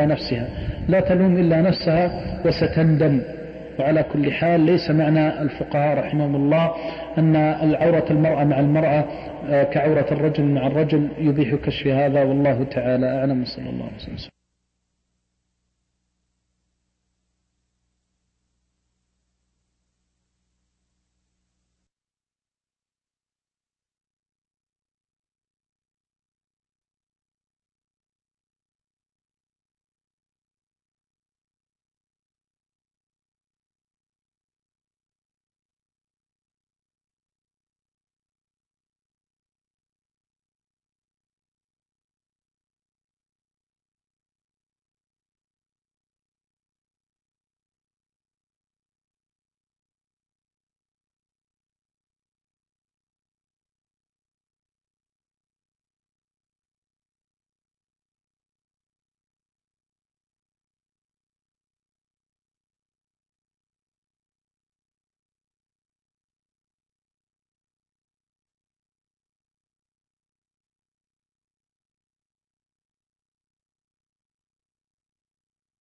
S2: تلوم إلا نفسها وستندم. وعلى كل حال ليس معنى الفقهاء رحمهم الله أن العورة المرأة مع المرأة كعورة الرجل مع الرجل يبيح كشف هذا، والله تعالى أعلم. صلى الله عليه وسلم.